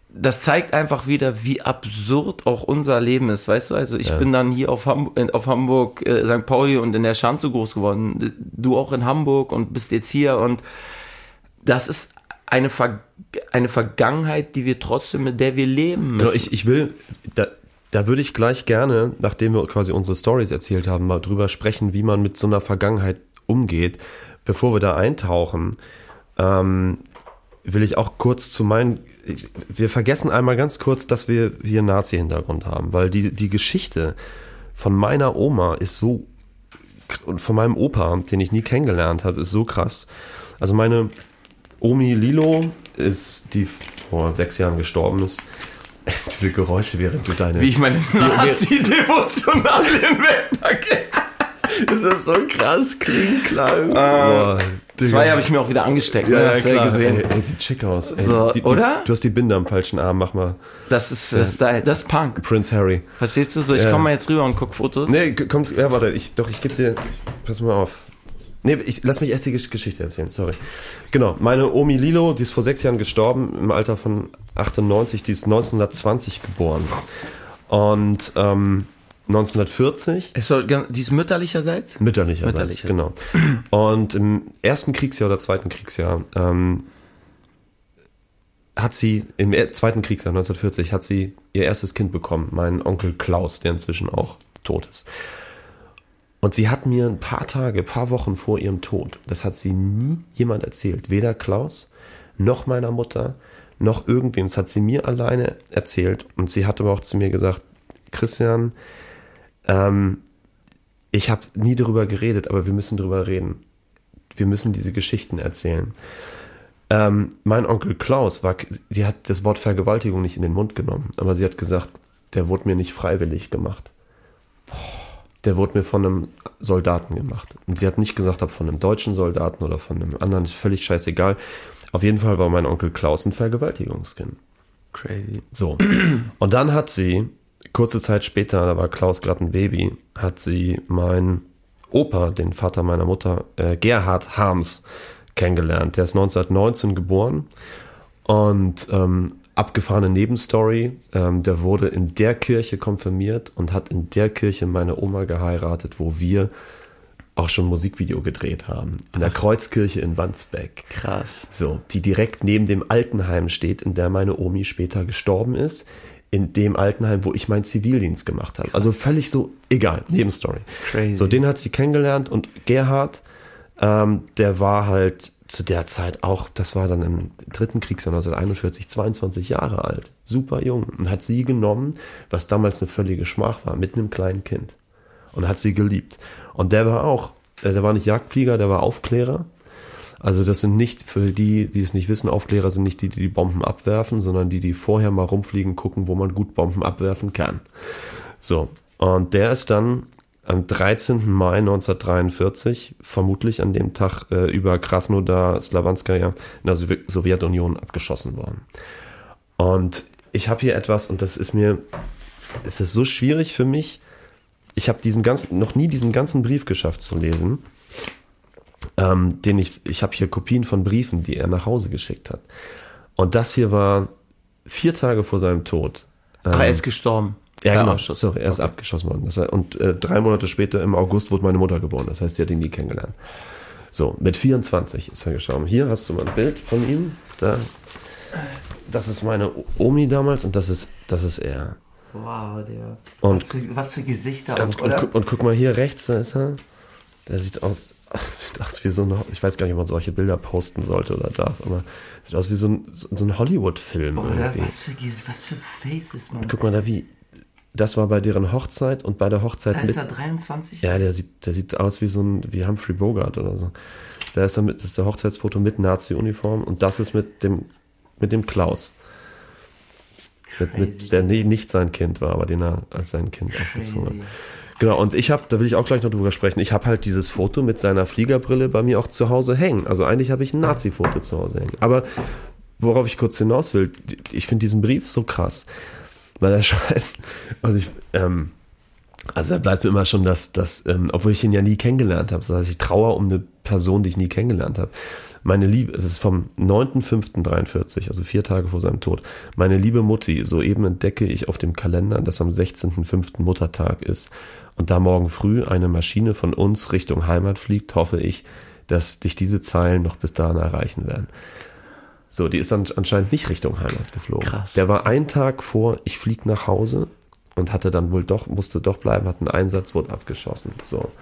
C: das zeigt einfach wieder, wie absurd auch unser Leben ist, weißt du? Also ich ja. bin dann hier auf Hamburg, auf Hamburg äh, Sankt Pauli und in der Schanze groß geworden. Du auch in Hamburg und bist jetzt hier und das ist eine, Ver- eine Vergangenheit, die wir trotzdem, mit der wir leben müssen.
B: Genau, ich, ich will, da, da würde ich gleich gerne, nachdem wir quasi unsere Storys erzählt haben, mal drüber sprechen, wie man mit so einer Vergangenheit umgeht. Bevor wir da eintauchen, ähm, will ich auch kurz zu meinen, wir vergessen einmal ganz kurz, dass wir hier einen Nazi-Hintergrund haben, weil die, die Geschichte von meiner Oma ist so, und von meinem Opa, den ich nie kennengelernt habe, ist so krass. Also meine Omi Lilo ist, die vor sechs Jahren gestorben ist. Diese Geräusche, während du deine...
C: Wie ich meine Nazi-Devotionalien wegpacke.
B: Das ist so krass, kling, klang.
C: Uh, zwei habe ich mir auch wieder angesteckt.
B: Ja,
C: ne?
B: ja,
C: Hast du
B: klar.
C: ja gesehen.
B: Ey, ey, sieht schick aus. Ey,
C: So,
B: die, die,
C: oder?
B: Du hast die Binde am falschen Arm, mach mal.
C: Das ist äh, Style, das ist Punk.
B: Prince Harry.
C: Verstehst du so? Ich
B: Ja.
C: komme mal jetzt rüber und guck Fotos.
B: Nee, komm, ja, warte, ich, doch, ich gebe dir, pass mal auf. Nee, ich, lass mich erst die Gesch- Geschichte erzählen, sorry. Genau, meine Omi Lilo, die ist vor sechs Jahren gestorben, im Alter von achtundneunzig, die ist neunzehnhundertzwanzig geboren. Und ähm, neunzehnhundertvierzig...
C: Es soll, die ist mütterlicherseits?
B: Mütterlicherseits,
C: Mütterlicher.
B: genau. Und im ersten Kriegsjahr oder zweiten Kriegsjahr ähm, hat sie, im er- zweiten Kriegsjahr neunzehnhundertvierzig, hat sie ihr erstes Kind bekommen, mein Onkel Klaus, der inzwischen auch tot ist. Und sie hat mir ein paar Tage, ein paar Wochen vor ihrem Tod, das hat sie nie jemand erzählt, weder Klaus, noch meiner Mutter, noch irgendwem, das hat sie mir alleine erzählt. Und sie hat aber auch zu mir gesagt, Christian, ähm, ich habe nie darüber geredet, aber wir müssen darüber reden. Wir müssen diese Geschichten erzählen. Ähm, mein Onkel Klaus, war, sie hat das Wort Vergewaltigung nicht in den Mund genommen, aber sie hat gesagt, der wurde mir nicht freiwillig gemacht. Der wurde mir von einem Soldaten gemacht. Und sie hat nicht gesagt, ob von einem deutschen Soldaten oder von einem anderen, ist völlig scheißegal. Auf jeden Fall war mein Onkel Klaus ein Vergewaltigungskind.
C: Crazy.
B: So. Und dann hat sie, kurze Zeit später, da war Klaus gerade ein Baby, hat sie meinen Opa, den Vater meiner Mutter, äh, Gerhard Harms, kennengelernt. Der ist neunzehnhundertneunzehn geboren und ähm, abgefahrene Nebenstory, ähm, der wurde in der Kirche konfirmiert und hat in der Kirche meine Oma geheiratet, wo wir auch schon ein Musikvideo gedreht haben. In der Kreuzkirche in Wandsbek.
C: Krass.
B: So, die direkt neben dem Altenheim steht, in der meine Omi später gestorben ist. In dem Altenheim, wo ich meinen Zivildienst gemacht habe. Also völlig so, egal, Nebenstory.
C: Crazy.
B: So, den hat sie kennengelernt und Gerhard, ähm, der war halt zu der Zeit auch, das war dann im dritten Kriegsjahr neunzehnhunderteinundvierzig, zweiundzwanzig Jahre alt. Super jung. Und hat sie genommen, was damals eine völlige Schmach war, mit einem kleinen Kind. Und hat sie geliebt. Und der war auch, äh, der war nicht Jagdflieger, der war Aufklärer. Also das sind nicht, für die, die es nicht wissen, Aufklärer sind nicht die, die die Bomben abwerfen, sondern die, die vorher mal rumfliegen, gucken, wo man gut Bomben abwerfen kann. So, und der ist dann am dreizehnten Mai neunzehnhundertdreiundvierzig, vermutlich an dem Tag äh, über Krasnodar, Slawanskaja in der Sow- Sowjetunion abgeschossen worden. Und ich habe hier etwas, und das ist mir, es ist so schwierig für mich, ich habe diesen ganzen, noch nie diesen ganzen Brief geschafft zu lesen. Ähm, den ich, ich habe hier Kopien von Briefen, die er nach Hause geschickt hat. Und das hier war vier Tage vor seinem Tod. Ähm,
C: Ach, er ist gestorben.
B: Ja, genau.
C: Abschuss.
B: Sorry, er ist
C: Okay.
B: abgeschossen worden. Das heißt, und äh, drei Monate später, im August, wurde meine Mutter geboren. Das heißt, sie hat ihn nie kennengelernt. So, mit vierundzwanzig ist er gestorben. Hier hast du mal ein Bild von ihm. Da, das ist meine Omi damals und das ist, das ist er.
C: Wow, der.
B: Und-
C: was, für, was für Gesichter
B: Und,
C: auch,
B: und,
C: oder?
B: gu- und guck mal hier rechts, da ist er. Der sieht aus, sieht aus wie so ein, ich weiß gar nicht, ob man solche Bilder posten sollte oder darf, aber sieht aus wie so ein, so ein Hollywood-Film
C: Oder
B: irgendwie.
C: was für, Ges- was für Faces, man.
B: Guck mal da wie, das war bei deren Hochzeit und bei der Hochzeit
C: Da
B: mit,
C: ist er dreiundzwanzig.
B: ja, der sieht, der sieht aus wie so ein, wie Humphrey Bogart oder so. Da ist er mit, das ist der Hochzeitsfoto mit Nazi-Uniform und das ist mit dem, mit dem Klaus. Mit,
C: Crazy.
B: mit, der nie- nicht sein Kind war, aber den er als sein Kind aufgezogen hat.
C: Crazy.
B: Genau, und ich habe, da will ich auch gleich noch drüber sprechen, ich habe halt dieses Foto mit seiner Fliegerbrille bei mir auch zu Hause hängen. Also eigentlich habe ich ein Nazi-Foto zu Hause hängen. Aber worauf ich kurz hinaus will, ich finde diesen Brief so krass, weil er schreibt, und ich, ähm, also da bleibt mir immer schon das, das ähm, obwohl ich ihn ja nie kennengelernt habe, das heißt, ich trauere um eine Person, die ich nie kennengelernt habe. Meine Liebe, das ist vom neunten fünften dreiundvierzig, also vier Tage vor seinem Tod. Meine liebe Mutti, soeben entdecke ich auf dem Kalender, dass am sechzehnten fünften Muttertag ist. Und da morgen früh eine Maschine von uns Richtung Heimat fliegt, hoffe ich, dass dich diese Zeilen noch bis dahin erreichen werden. So, die ist dann anscheinend nicht Richtung Heimat geflogen.
C: Krass.
B: Der war einen Tag vor, ich flieg nach Hause und hatte dann wohl doch, musste doch bleiben, hat einen Einsatz, wurde abgeschossen. So.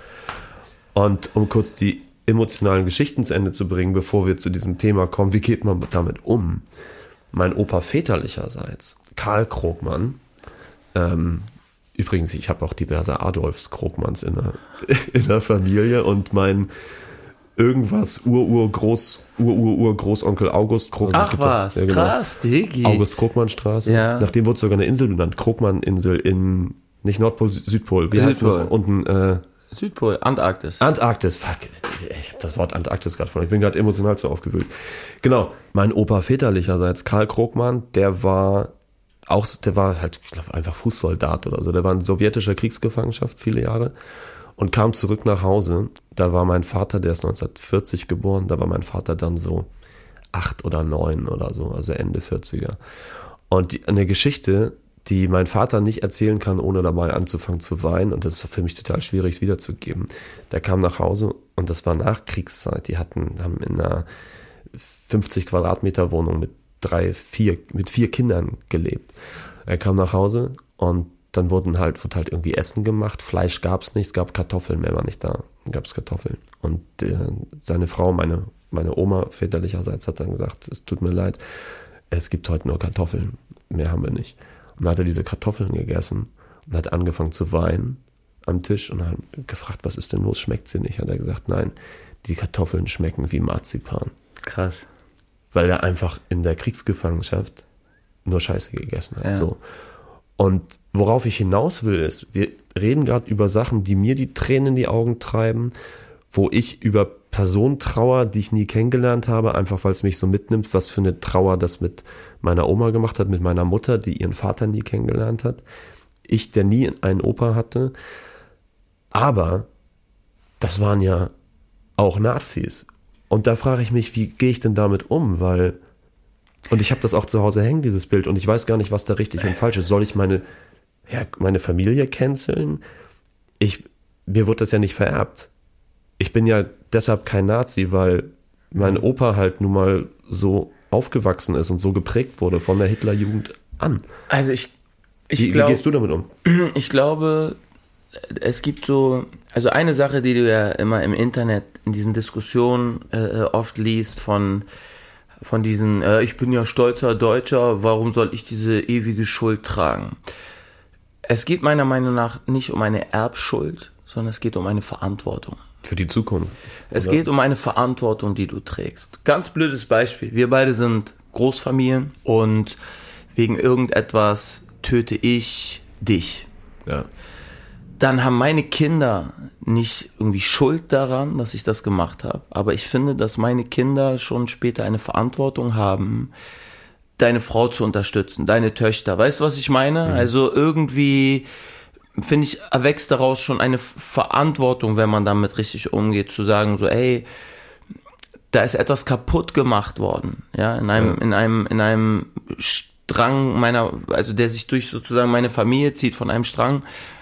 B: Und um kurz die emotionalen Geschichten zu Ende zu bringen, bevor wir zu diesem Thema kommen, wie geht man damit um? Mein Opa väterlicherseits, Karl Krogmann, ähm, übrigens, ich habe auch diverse Adolfs Krogmanns in der, in der Familie und mein irgendwas Ur-Ur-Groß, Ur-Ur-Ur-Großonkel August Krogmann.
C: Ach was,
B: ja, genau.
C: Krass, Digi.
B: August-Krogmann-Straße.
C: Ja.
B: Nach dem wurde sogar eine Insel benannt. Krogmann-Insel in, nicht Nordpol, Südpol. Wie heißt das
C: Südpol.
B: unten? Äh,
C: Südpol, Antarktis.
B: Antarktis, fuck. Ich habe das Wort Antarktis gerade von. Ich bin gerade emotional zu aufgewühlt. Genau. Mein Opa väterlicherseits, Karl Krogmann, der war auch, der war halt, ich glaube, einfach Fußsoldat oder so. Der war in sowjetischer Kriegsgefangenschaft viele Jahre und kam zurück nach Hause. Da war mein Vater, der ist neunzehnhundertvierzig geboren, da war mein Vater dann so acht oder neun oder so, also Ende vierziger. Und die, eine Geschichte, die mein Vater nicht erzählen kann, ohne dabei anzufangen zu weinen, und das ist für mich total schwierig, es wiederzugeben. Der kam nach Hause und das war nach Kriegszeit. Die hatten, haben in einer fünfzig Quadratmeter Wohnung mit drei, vier, mit vier Kindern gelebt. Er kam nach Hause und dann wurden halt, wurde halt irgendwie Essen gemacht. Fleisch gab's nicht, es gab Kartoffeln, mehr war nicht da. Dann gab's Kartoffeln. Und äh, seine Frau, meine, meine Oma väterlicherseits, hat dann gesagt, es tut mir leid, es gibt heute nur Kartoffeln, mehr haben wir nicht. Und dann hat er diese Kartoffeln gegessen und hat angefangen zu weinen am Tisch und hat gefragt, was ist denn los, schmeckt sie nicht? Hat er gesagt, nein, die Kartoffeln schmecken wie Marzipan.
C: Krass.
B: Weil er einfach in der Kriegsgefangenschaft nur Scheiße gegessen hat.
C: Ja.
B: So. Und worauf ich hinaus will, ist, wir reden gerade über Sachen, die mir die Tränen in die Augen treiben, wo ich über Personen trauer, die ich nie kennengelernt habe, einfach weil es mich so mitnimmt, was für eine Trauer das mit meiner Oma gemacht hat, mit meiner Mutter, die ihren Vater nie kennengelernt hat. Ich, der nie einen Opa hatte. Aber das waren ja auch Nazis. Und da frage ich mich, wie gehe ich denn damit um? Weil, und ich habe das auch zu Hause hängen, dieses Bild, und ich weiß gar nicht, was da richtig und falsch ist. Soll ich meine, ja, meine Familie canceln? Ich, mir wird das ja nicht vererbt. Ich bin ja deshalb kein Nazi, weil mein Opa halt nun mal so aufgewachsen ist und so geprägt wurde von der Hitlerjugend an.
C: Also ich, ich
B: Wie,
C: glaub,
B: wie gehst du damit um?
C: Ich glaube, es gibt so, also eine Sache, die du ja immer im Internet in diesen Diskussionen äh, oft liest von, von diesen, äh, ich bin ja stolzer Deutscher, warum soll ich diese ewige Schuld tragen? Es geht meiner Meinung nach nicht um eine Erbschuld, sondern es geht um eine Verantwortung.
B: Für die Zukunft.
C: Es
B: oder?
C: geht um eine Verantwortung, die du trägst. Ganz blödes Beispiel. Wir beide sind Großfamilien und wegen irgendetwas töte ich dich.
B: Ja.
C: Dann haben meine Kinder nicht irgendwie Schuld daran, dass ich das gemacht habe. Aber ich finde, dass meine Kinder schon später eine Verantwortung haben, deine Frau zu unterstützen, deine Töchter. Weißt du, was ich meine? Mhm. Also irgendwie, finde ich, erwächst daraus schon eine Verantwortung, wenn man damit richtig umgeht, zu sagen so, ey, da ist etwas kaputt gemacht worden, ja, in einem, ja. in einem, in einem Strang meiner, also der sich durch sozusagen meine Familie zieht, von einem Strang,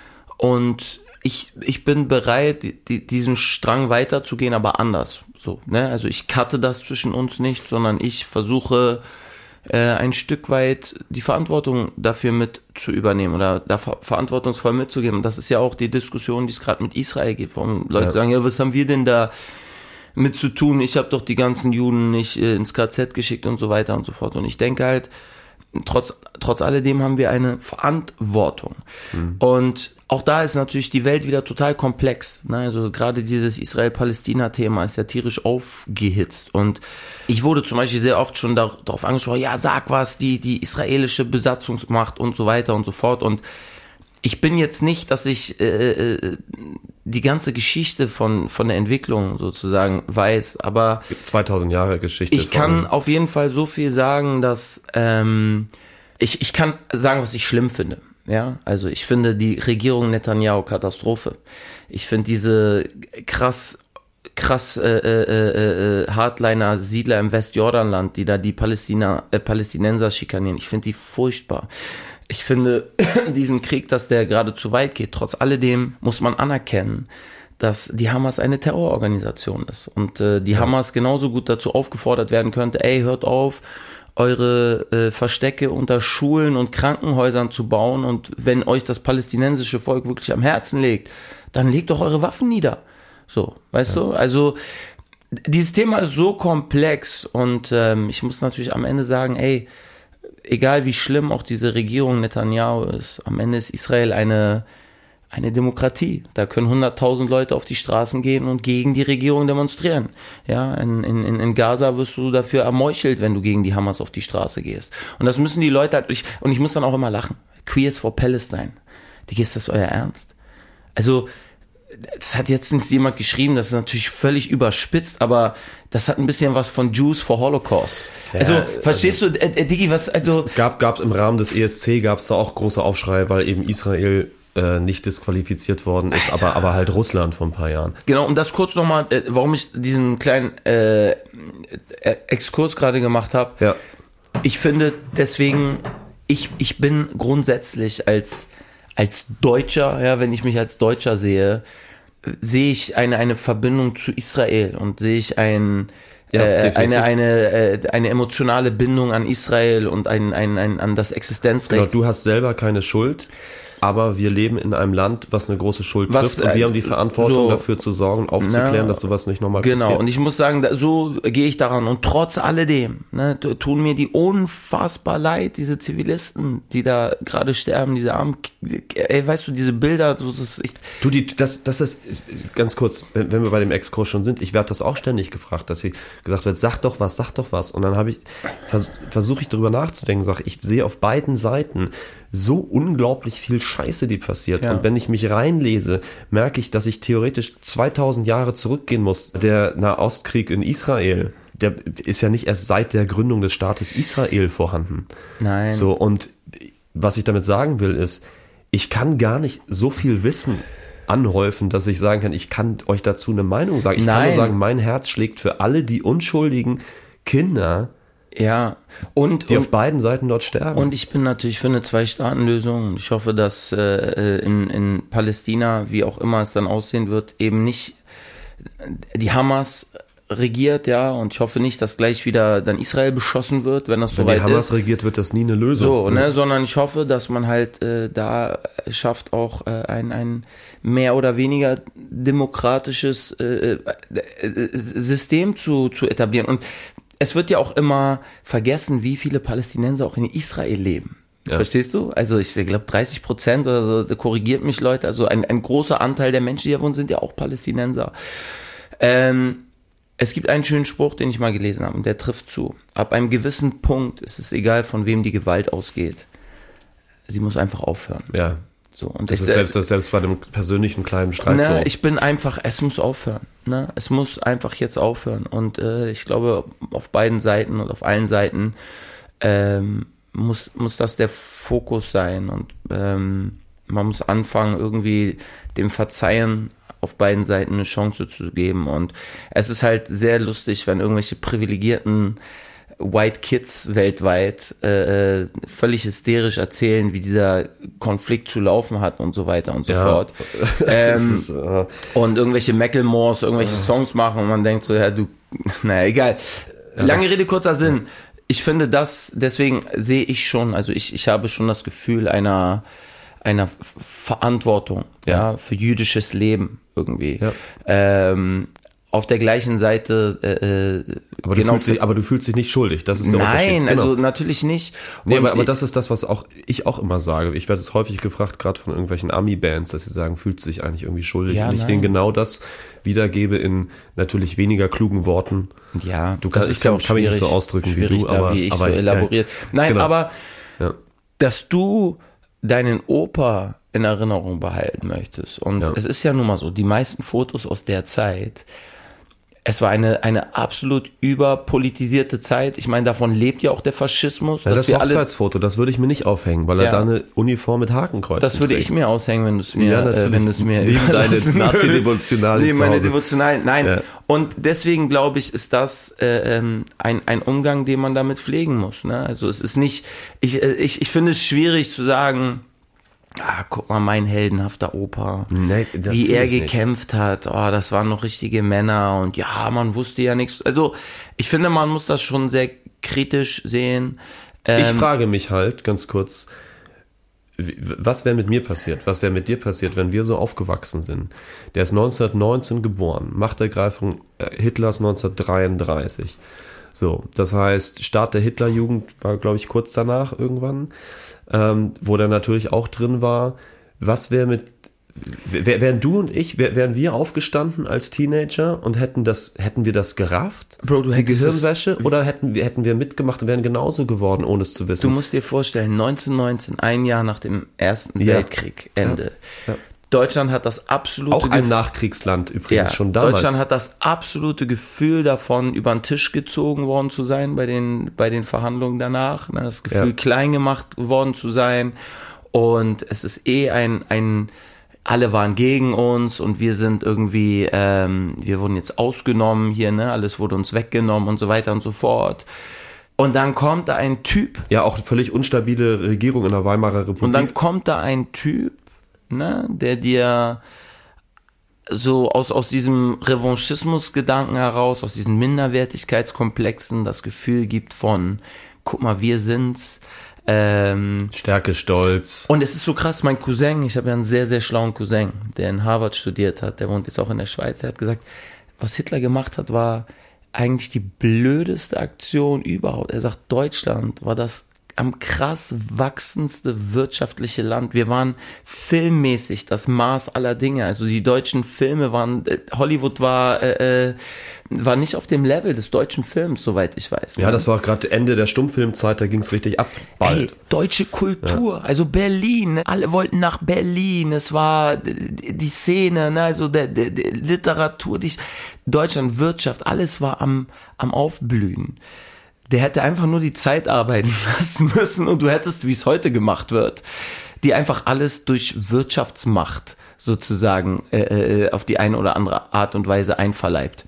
C: und ich, ich bin bereit, die, diesen Strang weiterzugehen, aber anders, so, ne, also ich cutte das zwischen uns nicht, sondern ich versuche, ein Stück weit die Verantwortung dafür mit zu übernehmen oder da ver- verantwortungsvoll mitzugeben. Und das ist ja auch die Diskussion, die es gerade mit Israel gibt, warum Leute ja. sagen, ja, was haben wir denn da mit zu tun? Ich habe doch die ganzen Juden nicht äh, ins K Z geschickt und so weiter und so fort. Und ich denke halt, trotz, trotz alledem haben wir eine Verantwortung. Mhm. Und auch da ist natürlich die Welt wieder total komplex. Ne? Also gerade dieses Israel-Palästina-Thema ist ja tierisch aufgehitzt. Und ich wurde zum Beispiel sehr oft schon darauf angesprochen, ja, sag was, die, die israelische Besatzungsmacht und so weiter und so fort. Und ich bin jetzt nicht, dass ich äh, die ganze Geschichte von, von der Entwicklung sozusagen weiß, aber
B: zweitausend Jahre Geschichte.
C: Ich kann auf jeden Fall so viel sagen, dass ähm, ich, ich kann sagen, was ich schlimm finde. Ja, also ich finde die Regierung Netanyahu Katastrophe. Ich finde diese krass krass äh, äh, äh, Hardliner, Siedler im Westjordanland, die da die Palästina, äh, Palästinenser schikanieren. Ich finde die furchtbar. Ich finde diesen Krieg, dass der gerade zu weit geht. Trotz alledem muss man anerkennen, dass die Hamas eine Terrororganisation ist und äh, die ja. Hamas genauso gut dazu aufgefordert werden könnte, ey, hört auf, eure äh, Verstecke unter Schulen und Krankenhäusern zu bauen, und wenn euch das palästinensische Volk wirklich am Herzen liegt, dann legt doch eure Waffen nieder. So, weißt ja. du? Also dieses Thema ist so komplex, und ähm, ich muss natürlich am Ende sagen, ey, egal wie schlimm auch diese Regierung Netanyahu ist, am Ende ist Israel eine eine Demokratie. Da können hunderttausend Leute auf die Straßen gehen und gegen die Regierung demonstrieren. Ja, in, in, in Gaza wirst du dafür ermeuchelt, wenn du gegen die Hamas auf die Straße gehst. Und das müssen die Leute halt, ich, und ich muss dann auch immer lachen. Queers for Palestine. Die ist das euer Ernst? Also, das hat jetzt nicht jemand geschrieben, das ist natürlich völlig überspitzt, aber das hat ein bisschen was von Jews for Holocaust. Ja, also, verstehst also, du, äh, äh, Digi, was, also...
B: Es gab, gab im Rahmen des E S C, gab es da auch große Aufschrei, weil eben Israel äh, nicht disqualifiziert worden ist,
C: Alter.
B: aber, aber halt Russland vor ein paar Jahren.
C: Genau, um das kurz nochmal, äh, warum ich diesen kleinen äh, äh, Exkurs gerade gemacht habe.
B: Ja.
C: Ich finde deswegen, ich, ich bin grundsätzlich als, als Deutscher, ja, wenn ich mich als Deutscher sehe, sehe ich eine, eine Verbindung zu Israel und sehe ich ein, ja, äh, eine, eine, äh, eine emotionale Bindung an Israel und ein, ein, ein, an das Existenzrecht.
B: Genau, du hast selber keine Schuld, aber wir leben in einem Land, was eine große Schuld
C: was,
B: trifft, und wir haben die Verantwortung so, dafür zu sorgen, aufzuklären,
C: na,
B: dass sowas nicht nochmal
C: genau,
B: passiert.
C: Genau, und ich muss sagen, so gehe ich daran, und trotz alledem ne, tun mir die unfassbar leid, diese Zivilisten, die da gerade sterben, diese armen, ey, weißt du, diese Bilder, so, das, ich,
B: du, die, das, das ist, ganz kurz, wenn, wenn wir bei dem Exkurs schon sind, ich werde das auch ständig gefragt, dass sie gesagt wird, sag doch was, sag doch was, und dann habe ich, vers, versuche ich darüber nachzudenken, sage, ich sehe auf beiden Seiten so unglaublich viel Scheiße, die passiert. Ja. Und wenn ich mich reinlese, merke ich, dass ich theoretisch zweitausend Jahre zurückgehen muss. Der Nahostkrieg in Israel, der ist ja nicht erst seit der Gründung des Staates Israel vorhanden.
C: Nein.
B: So, und was ich damit sagen will, ist, ich kann gar nicht so viel Wissen anhäufen, dass ich sagen kann, ich kann euch dazu eine Meinung sagen. Ich
C: Nein.
B: kann nur sagen, mein Herz schlägt für alle die unschuldigen Kinder,
C: ja, und
B: die
C: und,
B: auf beiden Seiten dort sterben.
C: Und ich bin natürlich für eine Zwei-Staaten-Lösung. Ich hoffe, dass äh, in, in Palästina, wie auch immer es dann aussehen wird, eben nicht die Hamas regiert, ja, und ich hoffe nicht, dass gleich wieder dann Israel beschossen wird, wenn das soweit ist.
B: Wenn die Hamas regiert, wird das nie eine Lösung.
C: So, ne, sondern ich hoffe, dass man halt äh, da schafft, auch äh, ein, ein mehr oder weniger demokratisches äh, äh, System zu, zu etablieren. Und es wird ja auch immer vergessen, wie viele Palästinenser auch in Israel leben. Ja. Verstehst du? Also ich glaube dreißig Prozent oder so, korrigiert mich Leute, also ein, ein großer Anteil der Menschen, die hier wohnen, sind ja auch Palästinenser. Ähm, es gibt einen schönen Spruch, den ich mal gelesen habe, und der trifft zu. Ab einem gewissen Punkt ist es egal, von wem die Gewalt ausgeht. Sie muss einfach aufhören.
B: Ja.
C: So, und
B: das
C: ich,
B: ist selbst, das selbst bei einem persönlichen kleinen Streit
C: ne,
B: so.
C: Ich bin einfach, es muss aufhören. Ne? Es muss einfach jetzt aufhören. Und äh, ich glaube, auf beiden Seiten und auf allen Seiten ähm, muss, muss das der Fokus sein. Und ähm, man muss anfangen, irgendwie dem Verzeihen auf beiden Seiten eine Chance zu geben. Und es ist halt sehr lustig, wenn irgendwelche privilegierten White Kids weltweit äh, völlig hysterisch erzählen, wie dieser Konflikt zu laufen hat und so weiter und so
B: ja.
C: fort. Ähm,
B: ist, uh,
C: und irgendwelche Macklemores, irgendwelche uh. Songs machen und man denkt so, ja du, naja, egal. Lange Rede, kurzer Sinn. Ich finde das, deswegen sehe ich schon, also ich, ich habe schon das Gefühl einer, einer Verantwortung, ja, ja für jüdisches Leben irgendwie. Ja. Ähm, Auf der gleichen Seite äh,
B: aber,
C: genau
B: du fühlst dich, aber du fühlst dich nicht schuldig, das ist der
C: Nein,
B: Unterschied.
C: Nein, also natürlich nicht.
B: Nee, aber, aber das ist das, was auch ich auch immer sage. Ich werde es häufig gefragt, gerade von irgendwelchen Ami-Bands, dass sie sagen, fühlt sich eigentlich irgendwie schuldig.
C: Ja,
B: und ich
C: nein.
B: denen genau das wiedergebe in natürlich weniger klugen Worten.
C: Ja,
B: du kannst,
C: das ist
B: ich kann,
C: ja auch
B: kann mich nicht so ausdrücken wie du,
C: da,
B: aber,
C: wie ich
B: aber
C: so elaboriert. Ja, Nein,
B: genau.
C: aber
B: ja.
C: dass du deinen Opa in Erinnerung behalten möchtest. Und ja. es ist ja nun mal so, die meisten Fotos aus der Zeit, es war eine, eine absolut überpolitisierte Zeit. Ich meine, davon lebt ja auch der Faschismus.
B: Ja,
C: dass
B: das
C: wir alle,
B: Hochzeitsfoto, das würde ich mir nicht aufhängen, weil er
C: Ja.
B: da eine Uniform mit Hakenkreuzen
C: das würde
B: trägt.
C: ich mir aushängen, wenn du es mir,
B: Ja,
C: äh,
B: natürlich.
C: wenn du es mir
B: Neben deine
C: überlassen
B: Nazi-Devotionalien
C: würdest. Neben
B: zu
C: meine
B: Hause.
C: Devotionalien, nein.
B: Ja.
C: Und deswegen glaube ich, ist das äh, ähm, ein, ein Umgang, den man damit pflegen muss. Ne? Also es ist nicht, ich, äh, ich, ich finde es schwierig zu sagen, ah, guck mal, mein heldenhafter Opa,
B: Nee,
C: wie er
B: natürlich nicht.
C: gekämpft hat, oh, das waren noch richtige Männer und ja, man wusste ja nichts. Also ich finde, man muss das schon sehr kritisch sehen. Ähm,
B: Ich frage mich halt, ganz kurz, wie- was wäre mit mir passiert? Was wäre mit dir passiert, wenn wir so aufgewachsen sind? Der ist neunzehnhundertneunzehn geboren, Machtergreifung äh, Hitlers neunzehnhundertdreiunddreißig. So, das heißt, Start der Hitlerjugend war, glaube ich, kurz danach irgendwann, ähm, wo der natürlich auch drin war. Was wäre mit, wär, wären du und ich, wär, wären wir aufgestanden als Teenager und hätten das, hätten wir das gerafft?
C: Bro, du
B: die
C: hättest es-
B: Gehirnwäsche? Oder hätten wir, hätten wir mitgemacht und wären genauso geworden, ohne es zu wissen?
C: Du musst dir vorstellen, neunzehnhundertneunzehn, ein Jahr nach dem Ersten
B: Ja.
C: Weltkrieg, Ende.
B: Ja. Ja.
C: Deutschland hat das absolute
B: Auch ein
C: Gef-
B: Nachkriegsland übrigens
C: ja,
B: schon damals.
C: Deutschland hat das absolute Gefühl davon, über den Tisch gezogen worden zu sein bei den, bei den Verhandlungen danach. Ne, das Gefühl,
B: Ja.
C: klein gemacht worden zu sein. Und es ist eh ein, ein, alle waren gegen uns und wir sind irgendwie, ähm, wir wurden jetzt ausgenommen hier, ne, alles wurde uns weggenommen und so weiter und so fort. Und dann kommt da ein Typ,
B: Ja, auch völlig unstabile Regierung in der Weimarer Republik.
C: und dann kommt da ein Typ, ne, der dir so aus, aus diesem Revanchismus-Gedanken heraus, aus diesen Minderwertigkeitskomplexen das Gefühl gibt von, guck mal, wir sind's. Ähm,
B: Stärke, Stolz.
C: und es ist so krass, mein Cousin, ich habe ja einen sehr, sehr schlauen Cousin, der in Harvard studiert hat, der wohnt jetzt auch in der Schweiz, der hat gesagt, was Hitler gemacht hat, war eigentlich die blödeste Aktion überhaupt. Er sagt, Deutschland war das am krass wachsendste wirtschaftliche Land. Wir waren filmmäßig das Maß aller Dinge. Also die deutschen Filme waren, äh, Hollywood war, äh, äh, war nicht auf dem Level des deutschen Films, soweit ich weiß.
B: Ja,
C: ne?
B: das war gerade Ende der Stummfilmzeit, da ging es richtig ab. Bald.
C: Ey, deutsche Kultur, also Berlin, ne? Alle wollten nach Berlin, es war die die Szene, ne? Also der, der, der Literatur, die Deutschland, Wirtschaft, alles war am, am Aufblühen. Der hätte einfach nur die Zeit arbeiten lassen müssen und du hättest, wie es heute gemacht wird, die einfach alles durch Wirtschaftsmacht sozusagen äh, auf die eine oder andere Art und Weise einverleibt.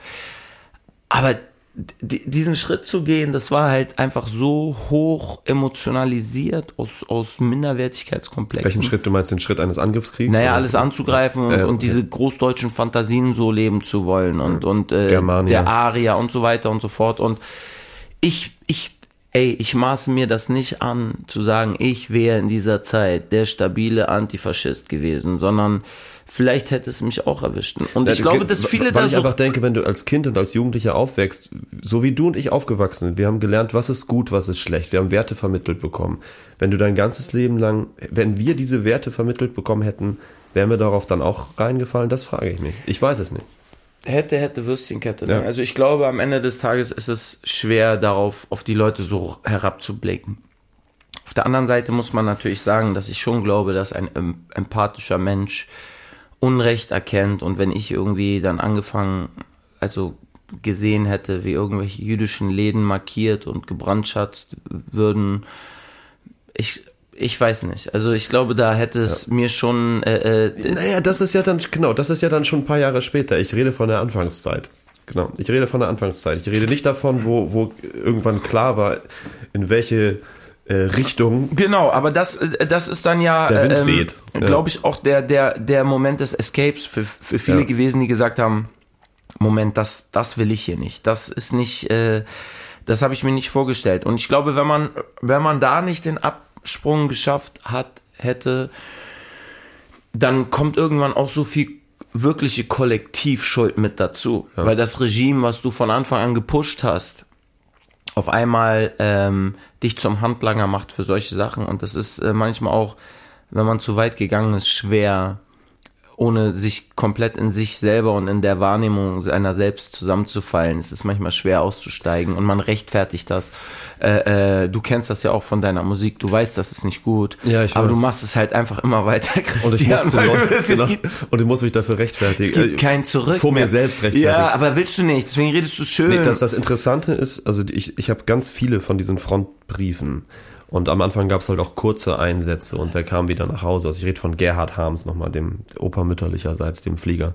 C: Aber d- diesen Schritt zu gehen, das war halt einfach so hoch emotionalisiert aus, aus Minderwertigkeitskomplexen.
B: Welchen Schritt, du meinst den Schritt eines Angriffskriegs?
C: Naja,
B: oder?
C: alles anzugreifen und,
B: Äh,
C: und
B: okay.
C: diese großdeutschen Fantasien so leben zu wollen und, und äh,
B: Germania.
C: der Arier und so weiter und so fort. Und ich, ich, ey, ich maße mir das nicht an, zu sagen, ich wäre in dieser Zeit der stabile Antifaschist gewesen, sondern vielleicht hätte es mich auch erwischt. Und ich
B: Ja,
C: glaube, dass viele
B: weil
C: da
B: ich
C: so...
B: einfach denke, wenn du als Kind und als Jugendlicher aufwächst, so wie du und ich aufgewachsen sind, wir haben gelernt, was ist gut, was ist schlecht, wir haben Werte vermittelt bekommen. Wenn du dein ganzes Leben lang, wenn wir diese Werte vermittelt bekommen hätten, wären wir darauf dann auch reingefallen, das frage ich mich. Ich weiß es nicht.
C: Hätte, hätte, Würstchenkette.
B: Ja.
C: Ne? Also ich glaube, am Ende des Tages ist es schwer, darauf, auf die Leute so herabzublicken. Auf der anderen Seite muss man natürlich sagen, dass ich schon glaube, dass ein ähm, empathischer Mensch Unrecht erkennt, und wenn ich irgendwie dann angefangen, also gesehen hätte, wie irgendwelche jüdischen Läden markiert und gebrandschatzt würden, ich, ich weiß nicht. Also ich glaube, da hätte es ja. mir schon... Äh, äh,
B: naja, das ist ja dann, genau, das ist ja dann schon ein paar Jahre später. Ich rede von der Anfangszeit. Genau, ich rede von der Anfangszeit. Ich rede nicht davon, wo, wo irgendwann klar war, in welche äh, Richtung...
C: Genau, aber das, das ist dann ja,
B: der Wind
C: ähm,
B: weht. Ja.
C: glaube ich, auch der, der, der Moment des Escapes für, für viele
B: ja.
C: gewesen, die gesagt haben, Moment, das, das will ich hier nicht. Das ist nicht, äh, das habe ich mir nicht vorgestellt. Und ich glaube, wenn man, wenn man da nicht den Absprung geschafft hat, hätte, dann kommt irgendwann auch so viel wirkliche Kollektivschuld mit dazu. Ja. Weil das Regime, was du von Anfang an gepusht hast, auf einmal ähm, dich zum Handlanger macht für solche Sachen. Und das ist äh, manchmal auch, wenn man zu weit gegangen ist, schwer ohne sich komplett in sich selber und in der Wahrnehmung seiner selbst zusammenzufallen. Es ist manchmal schwer auszusteigen und man rechtfertigt das. Äh, äh, du kennst das ja auch von deiner Musik, du weißt, das ist nicht gut,
B: Ja, ich
C: aber
B: weiß.
C: du machst es halt einfach immer weiter, Christian.
B: Und ich muss
C: weil
B: zu
C: du-
B: Leuten,
C: es,
B: genau,
C: gibt,
B: und ich muss mich dafür rechtfertigen.
C: es gibt kein Zurück
B: Vor mir
C: mehr.
B: selbst rechtfertigen.
C: Ja, aber willst du nicht, deswegen redest du schön.
B: Nee, das, das Interessante ist, also ich, ich habe ganz viele von diesen Frontbriefen und am Anfang gab es halt auch kurze Einsätze und der kam wieder nach Hause. Also ich rede von Gerhard Harms nochmal, dem Opa mütterlicherseits, dem Flieger.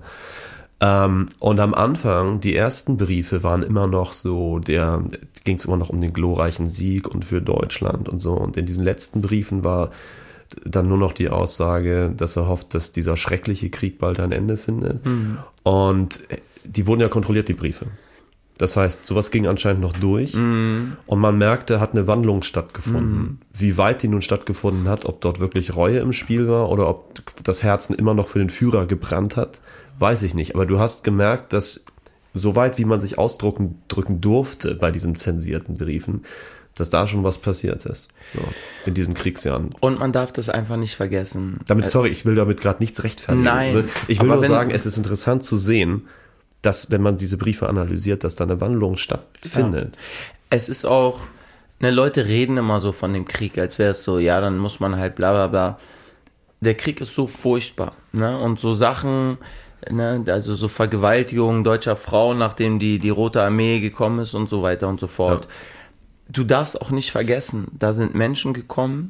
B: Ähm, und am Anfang, die ersten Briefe waren immer noch so, der ging es immer noch um den glorreichen Sieg und für Deutschland und so. Und in diesen letzten Briefen war dann nur noch die Aussage, dass er hofft, dass dieser schreckliche Krieg bald ein Ende findet. Mhm. Und die wurden ja kontrolliert, die Briefe. Das heißt, sowas ging anscheinend noch durch mm. und man merkte, hat eine Wandlung stattgefunden. Mm. Wie weit die nun stattgefunden hat, ob dort wirklich Reue im Spiel war oder ob das Herzen immer noch für den Führer gebrannt hat, weiß ich nicht. Aber du hast gemerkt, dass so weit, wie man sich ausdrücken drücken durfte bei diesen zensierten Briefen, dass da schon was passiert ist, so in diesen Kriegsjahren.
C: Und man darf das einfach nicht vergessen.
B: Damit, sorry, ich will damit gerade nichts rechtfertigen.
C: Nein,
B: also ich will
C: aber
B: nur
C: wenn-
B: sagen, es ist interessant zu sehen, dass, wenn man diese Briefe analysiert, dass da eine Wandlung stattfindet.
C: Es ist auch, ne, Leute reden immer so von dem Krieg, als wäre es so, ja, dann muss man halt bla bla bla. Der Krieg ist so furchtbar, ne, und so Sachen, ne, also so Vergewaltigungen deutscher Frauen, nachdem die, die Rote Armee gekommen ist und so weiter und so fort.
B: Ja.
C: Du darfst auch nicht vergessen, da sind Menschen gekommen,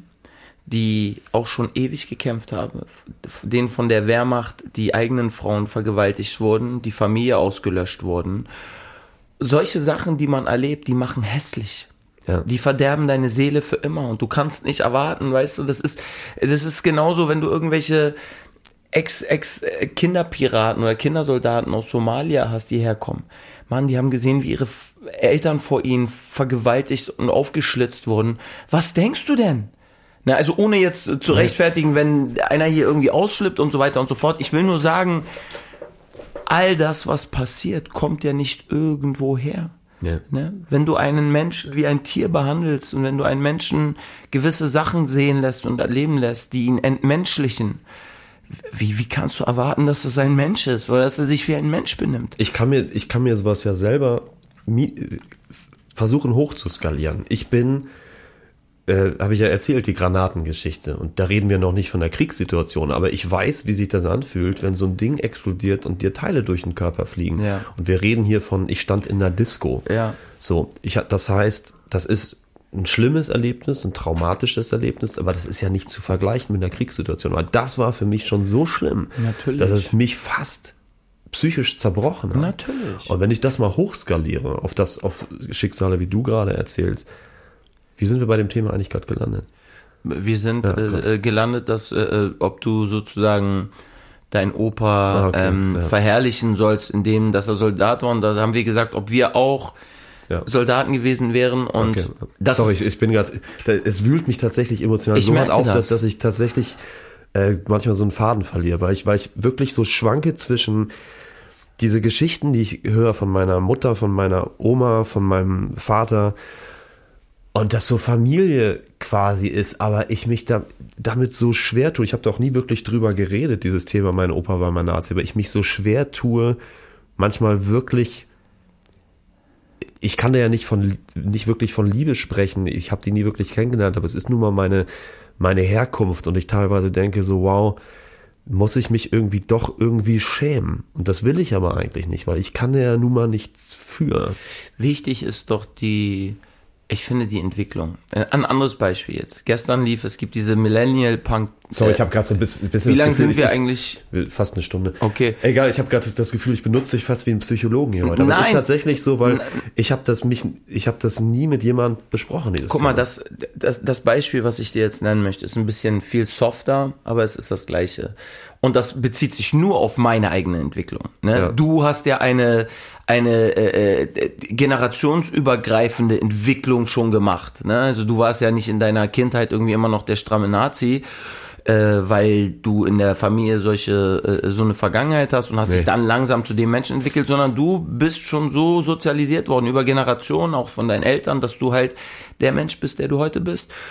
C: die auch schon ewig gekämpft haben, denen von der Wehrmacht die eigenen Frauen vergewaltigt wurden, die Familie ausgelöscht wurden. Solche Sachen, die man erlebt, die machen hässlich.
B: Ja.
C: Die verderben deine Seele für immer und du kannst nicht erwarten, weißt du, das ist, das ist genauso, wenn du irgendwelche Ex, Ex Kinderpiraten oder Kindersoldaten aus Somalia hast, die herkommen. Mann, die haben gesehen, wie ihre Eltern vor ihnen vergewaltigt und aufgeschlitzt wurden. Was denkst du denn? Na, also ohne jetzt zu rechtfertigen, wenn einer hier irgendwie ausflippt und so weiter und so fort. Ich will nur sagen, all das, was passiert, kommt ja nicht irgendwo her.
B: Ja.
C: Ne? Wenn du einen Menschen wie ein Tier behandelst und wenn du einen Menschen gewisse Sachen sehen lässt und erleben lässt, die ihn entmenschlichen, wie, wie kannst du erwarten, dass das ein Mensch ist oder dass er sich wie ein Mensch benimmt?
B: Ich kann mir, ich kann mir sowas ja selber mi- versuchen hochzuskalieren. Ich bin, äh, habe ich ja erzählt, die Granatengeschichte. Und da reden wir noch nicht von der Kriegssituation, aber ich weiß, wie sich das anfühlt, wenn so ein Ding explodiert und dir Teile durch den Körper fliegen.
C: Ja.
B: Und wir reden hier von, ich stand in einer Disco.
C: Ja.
B: So, ich, das heißt, das ist ein schlimmes Erlebnis, ein traumatisches Erlebnis, aber das ist ja nicht zu vergleichen mit einer Kriegssituation. Weil das war für mich schon so schlimm,
C: Natürlich.
B: dass es mich fast psychisch zerbrochen hat.
C: Natürlich.
B: Und wenn ich das mal hochskaliere auf das, auf Schicksale, wie du gerade erzählst, wie sind wir bei dem Thema eigentlich gerade gelandet?
C: Wir sind
B: Ja, krass.
C: äh, gelandet, dass äh, ob du sozusagen dein Opa
B: Ah, okay,
C: ähm,
B: ja.
C: verherrlichen sollst, indem dass er Soldat war. Und da haben wir gesagt, ob wir auch
B: Ja.
C: Soldaten gewesen wären. Und
B: Okay.
C: das
B: Sorry, ich, ich bin gerade, es wühlt mich tatsächlich emotional
C: Ich
B: so hart
C: merke
B: auf,
C: das.
B: dass, dass ich tatsächlich äh, manchmal so einen Faden verliere, weil ich, weil ich wirklich so schwanke zwischen diese Geschichten, die ich höre von meiner Mutter, von meiner Oma, von meinem Vater und das so Familie quasi ist, aber ich mich da, damit so schwer tue. Ich habe da auch nie wirklich drüber geredet, dieses Thema, mein Opa war mal Nazi, aber ich mich so schwer tue, manchmal wirklich. Ich kann da ja nicht von nicht wirklich von Liebe sprechen. Ich habe die nie wirklich kennengelernt, aber es ist nun mal meine meine Herkunft und ich teilweise denke so, wow, muss ich mich irgendwie doch irgendwie schämen. Und das will ich aber eigentlich nicht, weil ich kann da ja nun mal nichts für.
C: wichtig ist doch die, ich finde die Entwicklung. Äh, Ein anderes Beispiel jetzt. Gestern lief, es gibt diese Millennial Punk.
B: Sorry,
C: äh,
B: ich habe gerade so ein bisschen, bisschen
C: Wie
B: das
C: lange
B: Gefühl,
C: sind wir
B: ich,
C: eigentlich?
B: ich, fast eine Stunde.
C: Okay.
B: Egal, ich habe gerade das Gefühl, ich benutze dich fast wie einen Psychologen hier heute. Aber
C: Nein.
B: ist tatsächlich so, weil ich habe das mich, ich habe das nie mit jemand besprochen. Dieses
C: Guck mal,
B: Thema.
C: das, das, das Beispiel, was ich dir jetzt nennen möchte, ist ein bisschen viel softer, aber es ist das Gleiche. Und das bezieht sich nur auf meine eigene Entwicklung. Ne?
B: Ja.
C: Du hast ja eine, eine äh, äh, generationsübergreifende Entwicklung schon gemacht. Ne? Also du warst ja nicht in deiner Kindheit irgendwie immer noch der stramme Nazi, äh, weil du in der Familie solche äh, so eine Vergangenheit hast und hast
B: Nee.
C: dich dann langsam zu dem Menschen entwickelt, sondern du bist schon so sozialisiert worden über Generationen, auch von deinen Eltern, dass du halt der Mensch bist, der du heute bist.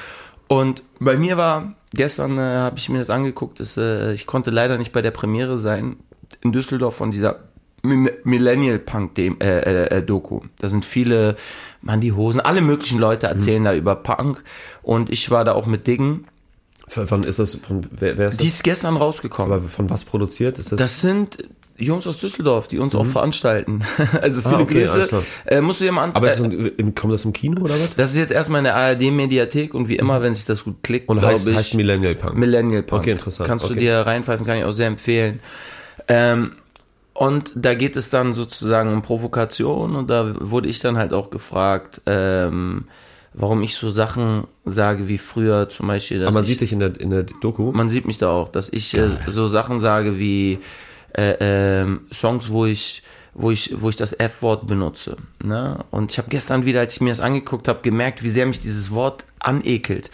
C: Und bei mir war, gestern äh, habe ich mir das angeguckt, ist, äh, ich konnte leider nicht bei der Premiere sein, in Düsseldorf von dieser Millennial Punk äh, äh, Doku. Da sind viele, man die Hosen, alle möglichen Leute erzählen mhm. da über Punk und ich war da auch mit Diggen.
B: Von ist das, von wer, wer ist das?
C: Die ist gestern rausgekommen.
B: Aber von was produziert ist das?
C: Das sind Jungs aus Düsseldorf, die uns mhm. auch veranstalten. Also viele
B: ah, okay,
C: Grüße. Äh, musst du dir mal an.
B: Aber ist das im, kommt das im Kino oder was?
C: Das ist jetzt erstmal in der A R D-Mediathek und wie immer, wenn sich das gut klickt,
B: und heißt,
C: ich,
B: heißt Millennial Punk.
C: Millennial Punk.
B: Okay, interessant.
C: Kannst
B: okay.
C: du dir reinpfeifen, kann ich auch sehr empfehlen. Ähm, und da geht es dann sozusagen um Provokation und da wurde ich dann halt auch gefragt, ähm, warum ich so Sachen sage wie früher zum Beispiel. Dass
B: Aber man
C: ich,
B: sieht dich in der, in der Doku?
C: Man sieht mich da auch, dass ich äh, so Sachen sage wie äh, äh, Songs, wo ich wo ich wo ich das F-Wort benutze. Ne? Und ich habe gestern wieder, als ich mir das angeguckt habe, gemerkt, wie sehr mich dieses Wort anekelt.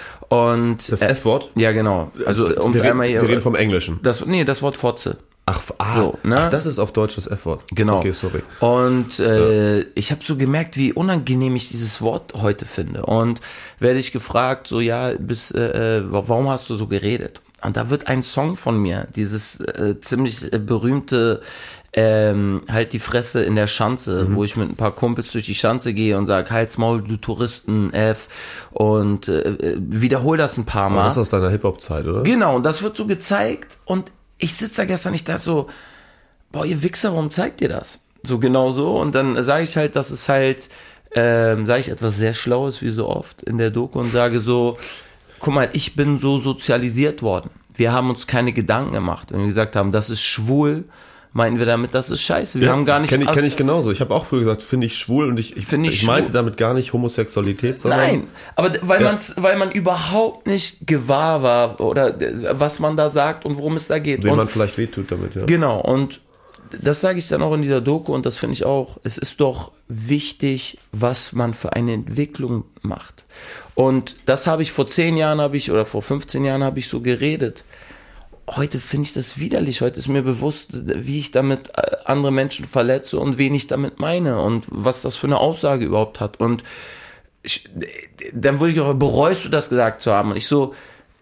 C: Und
B: das
C: äh,
B: F-Wort?
C: Ja, genau. Also um
B: wir,
C: einmal hier,
B: wir reden vom Englischen.
C: Das, nee, das Wort Fotze.
B: Ach, ah,
C: so, ne?
B: Ach, das ist auf Deutsch das F-Wort.
C: Genau.
B: Okay, sorry.
C: Und äh, ja. ich habe so gemerkt, wie unangenehm ich dieses Wort heute finde. Und werde ich gefragt, so ja, bis, äh, warum hast du so geredet? Und da wird ein Song von mir, dieses äh, ziemlich äh, berühmte ähm, halt die Fresse in der Schanze, mhm. wo ich mit ein paar Kumpels durch die Schanze gehe und sage, halt's Maul, du Touristen, F, und äh, wiederhol das ein paar Mal.
B: Aber das ist aus deiner Hip-Hop-Zeit, oder?
C: Genau, und das wird so gezeigt und ich sitze da gestern, ich dachte so, boah, ihr Wichser, warum zeigt ihr das? So genau so. Und dann sage ich halt, dass es halt, ähm, sage ich etwas sehr Schlaues, wie so oft in der Doku und sage so, guck mal, ich bin so sozialisiert worden. Wir haben uns keine Gedanken gemacht. Wenn wir gesagt haben, das ist schwul, meinten wir damit, das ist scheiße. Wir
B: ja,
C: haben gar nicht...
B: Kenne ich, kenn ich genauso. Ich habe auch früher gesagt, finde ich schwul und ich, ich,
C: ich,
B: ich meinte damit gar nicht Homosexualität, sondern...
C: Nein, aber weil,
B: ja.
C: man's, weil man überhaupt nicht gewahr war oder was man da sagt und worum es da geht.
B: Wem
C: und,
B: man vielleicht wehtut damit, ja.
C: Genau, und das sage ich dann auch in dieser Doku und das finde ich auch, es ist doch wichtig, was man für eine Entwicklung macht. Und das habe ich vor zehn Jahren habe ich oder vor fünfzehn Jahren habe ich so geredet. Heute finde ich das widerlich. Heute ist mir bewusst, wie ich damit andere Menschen verletze und wen ich damit meine und was das für eine Aussage überhaupt hat. Und ich, dann wurde ich auch, bereust du das gesagt zu haben? Und ich so,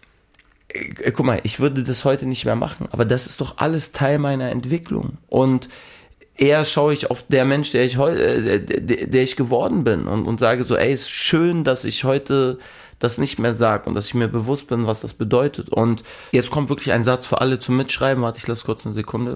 C: äh, guck mal, ich würde das heute nicht mehr machen, aber das ist doch alles Teil meiner Entwicklung. Und eher schaue ich auf der Mensch, der ich heute, äh, der, der ich geworden bin und, und sage so, ey, ist schön, dass ich heute das nicht mehr sage und dass ich mir bewusst bin, was das bedeutet. Und jetzt kommt wirklich ein Satz für alle zum Mitschreiben. Warte, ich lasse kurz eine Sekunde.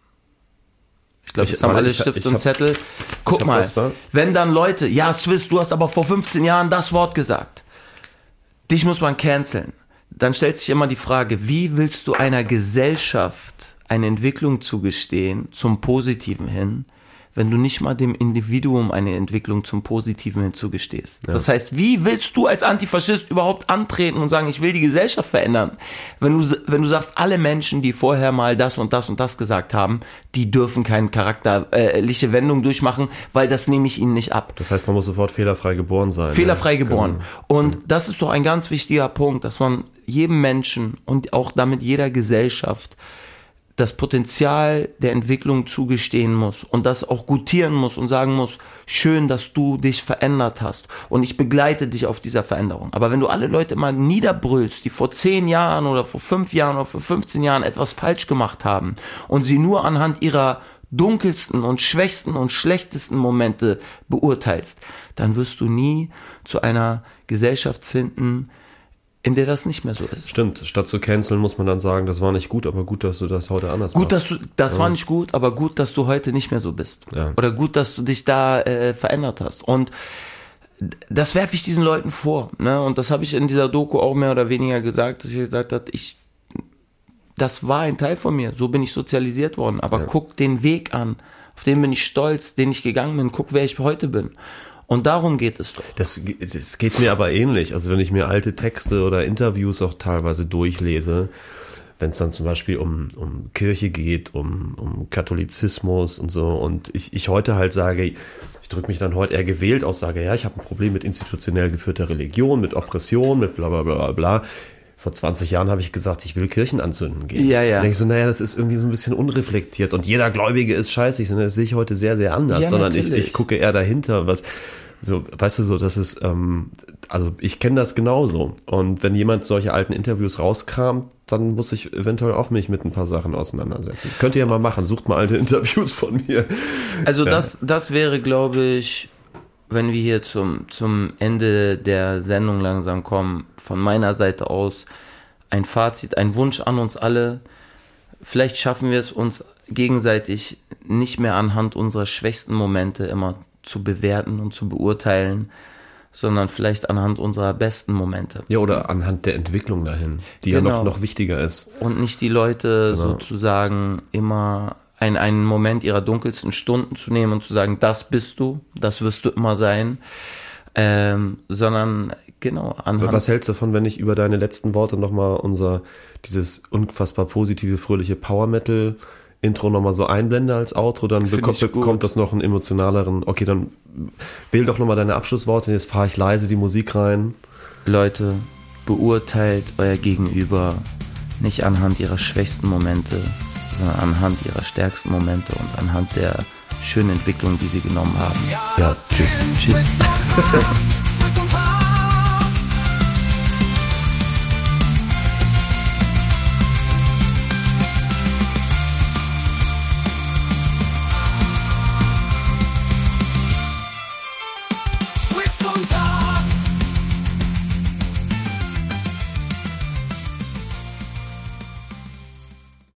C: Ich glaube, jetzt haben alle
B: ich,
C: Stift
B: ich
C: und
B: hab,
C: Zettel. Guck mal, da. Wenn dann Leute, ja, Swiss, du hast aber vor fünfzehn Jahren das Wort gesagt. Dich muss man canceln. Dann stellt sich immer die Frage, wie willst du einer Gesellschaft eine Entwicklung zugestehen zum Positiven hin, wenn du nicht mal dem Individuum eine Entwicklung zum Positiven hinzugestehst. Ja. Das heißt, wie willst du als Antifaschist überhaupt antreten und sagen, ich will die Gesellschaft verändern, wenn du, wenn du sagst, alle Menschen, die vorher mal das und das und das gesagt haben, die dürfen keine charakterliche Wendung durchmachen, weil das nehme ich ihnen nicht ab.
B: Das heißt, man muss sofort fehlerfrei geboren sein.
C: Fehlerfrei
B: ja.
C: geboren. Und das ist doch ein ganz wichtiger Punkt, dass man jedem Menschen und auch damit jeder Gesellschaft das Potenzial der Entwicklung zugestehen muss und das auch gutieren muss und sagen muss, schön, dass du dich verändert hast und ich begleite dich auf dieser Veränderung. Aber wenn du alle Leute mal niederbrüllst, die vor zehn Jahren oder vor fünf Jahren oder vor fünfzehn Jahren etwas falsch gemacht haben und sie nur anhand ihrer dunkelsten und schwächsten und schlechtesten Momente beurteilst, dann wirst du nie zu einer Gesellschaft finden, in der das nicht mehr so ist.
B: Stimmt, statt zu canceln muss man dann sagen, das war nicht gut, aber gut, dass du das heute anders
C: gut,
B: machst.
C: Gut, dass du, das
B: ja.
C: war nicht gut, aber gut, dass du heute nicht mehr so bist.
B: Ja.
C: Oder gut, dass du dich da äh, verändert hast. Und das werfe ich diesen Leuten vor. Ne? Und das habe ich in dieser Doku auch mehr oder weniger gesagt, dass ich gesagt habe, ich, das war ein Teil von mir. So bin ich sozialisiert worden. Aber ja. guck den Weg an, auf den bin ich stolz, den ich gegangen bin. Guck, wer ich heute bin. Und darum geht es doch.
B: Das, das geht mir aber ähnlich. Also wenn ich mir alte Texte oder Interviews auch teilweise durchlese, wenn es dann zum Beispiel um, um Kirche geht, um, um Katholizismus und so und ich, ich heute halt sage, ich drücke mich dann heute eher gewählt aus, sage, ja, ich habe ein Problem mit institutionell geführter Religion, mit Oppression, mit bla bla bla bla. Vor zwanzig Jahren habe ich gesagt, ich will Kirchen anzünden gehen.
C: Ja, ja.
B: Und denke ich so, naja, das ist irgendwie so ein bisschen unreflektiert und jeder Gläubige ist scheiße. Ich so, das sehe ich heute sehr, sehr anders,
C: ja,
B: sondern ich, ich gucke eher dahinter, was, So, weißt du, so, das ist, ähm, also ich kenne das genauso. Und wenn jemand solche alten Interviews rauskramt, dann muss ich eventuell auch mich mit ein paar Sachen auseinandersetzen. Könnt ihr ja mal machen, sucht mal alte Interviews von mir.
C: Also
B: Ja.
C: das, das wäre, glaube ich, wenn wir hier zum, zum Ende der Sendung langsam kommen, von meiner Seite aus ein Fazit, ein Wunsch an uns alle. Vielleicht schaffen wir es uns gegenseitig nicht mehr anhand unserer schwächsten Momente immer zu bewerten und zu beurteilen, sondern vielleicht anhand unserer besten Momente.
B: Ja, oder anhand der Entwicklung dahin, die
C: Genau.
B: ja noch, noch wichtiger ist.
C: Und nicht die Leute
B: Genau.
C: sozusagen immer ein, einen Moment ihrer dunkelsten Stunden zu nehmen und zu sagen, das bist du, das wirst du immer sein, ähm, sondern genau anhand.
B: Was hältst du davon, wenn ich über deine letzten Worte nochmal unser, dieses unfassbar positive, fröhliche Power-Metal-Intro nochmal so einblende als Outro, dann
C: Find
B: bekommt,
C: ich gut.
B: bekommt das noch einen emotionaleren, okay, dann wähl doch nochmal deine Abschlussworte, jetzt fahre ich leise die Musik rein.
C: Leute, beurteilt euer Gegenüber nicht anhand ihrer schwächsten Momente, sondern anhand ihrer stärksten Momente und anhand der schönen Entwicklung, die sie genommen haben.
B: Ja, tschüss.
C: Tschüss.
A: Tschüss.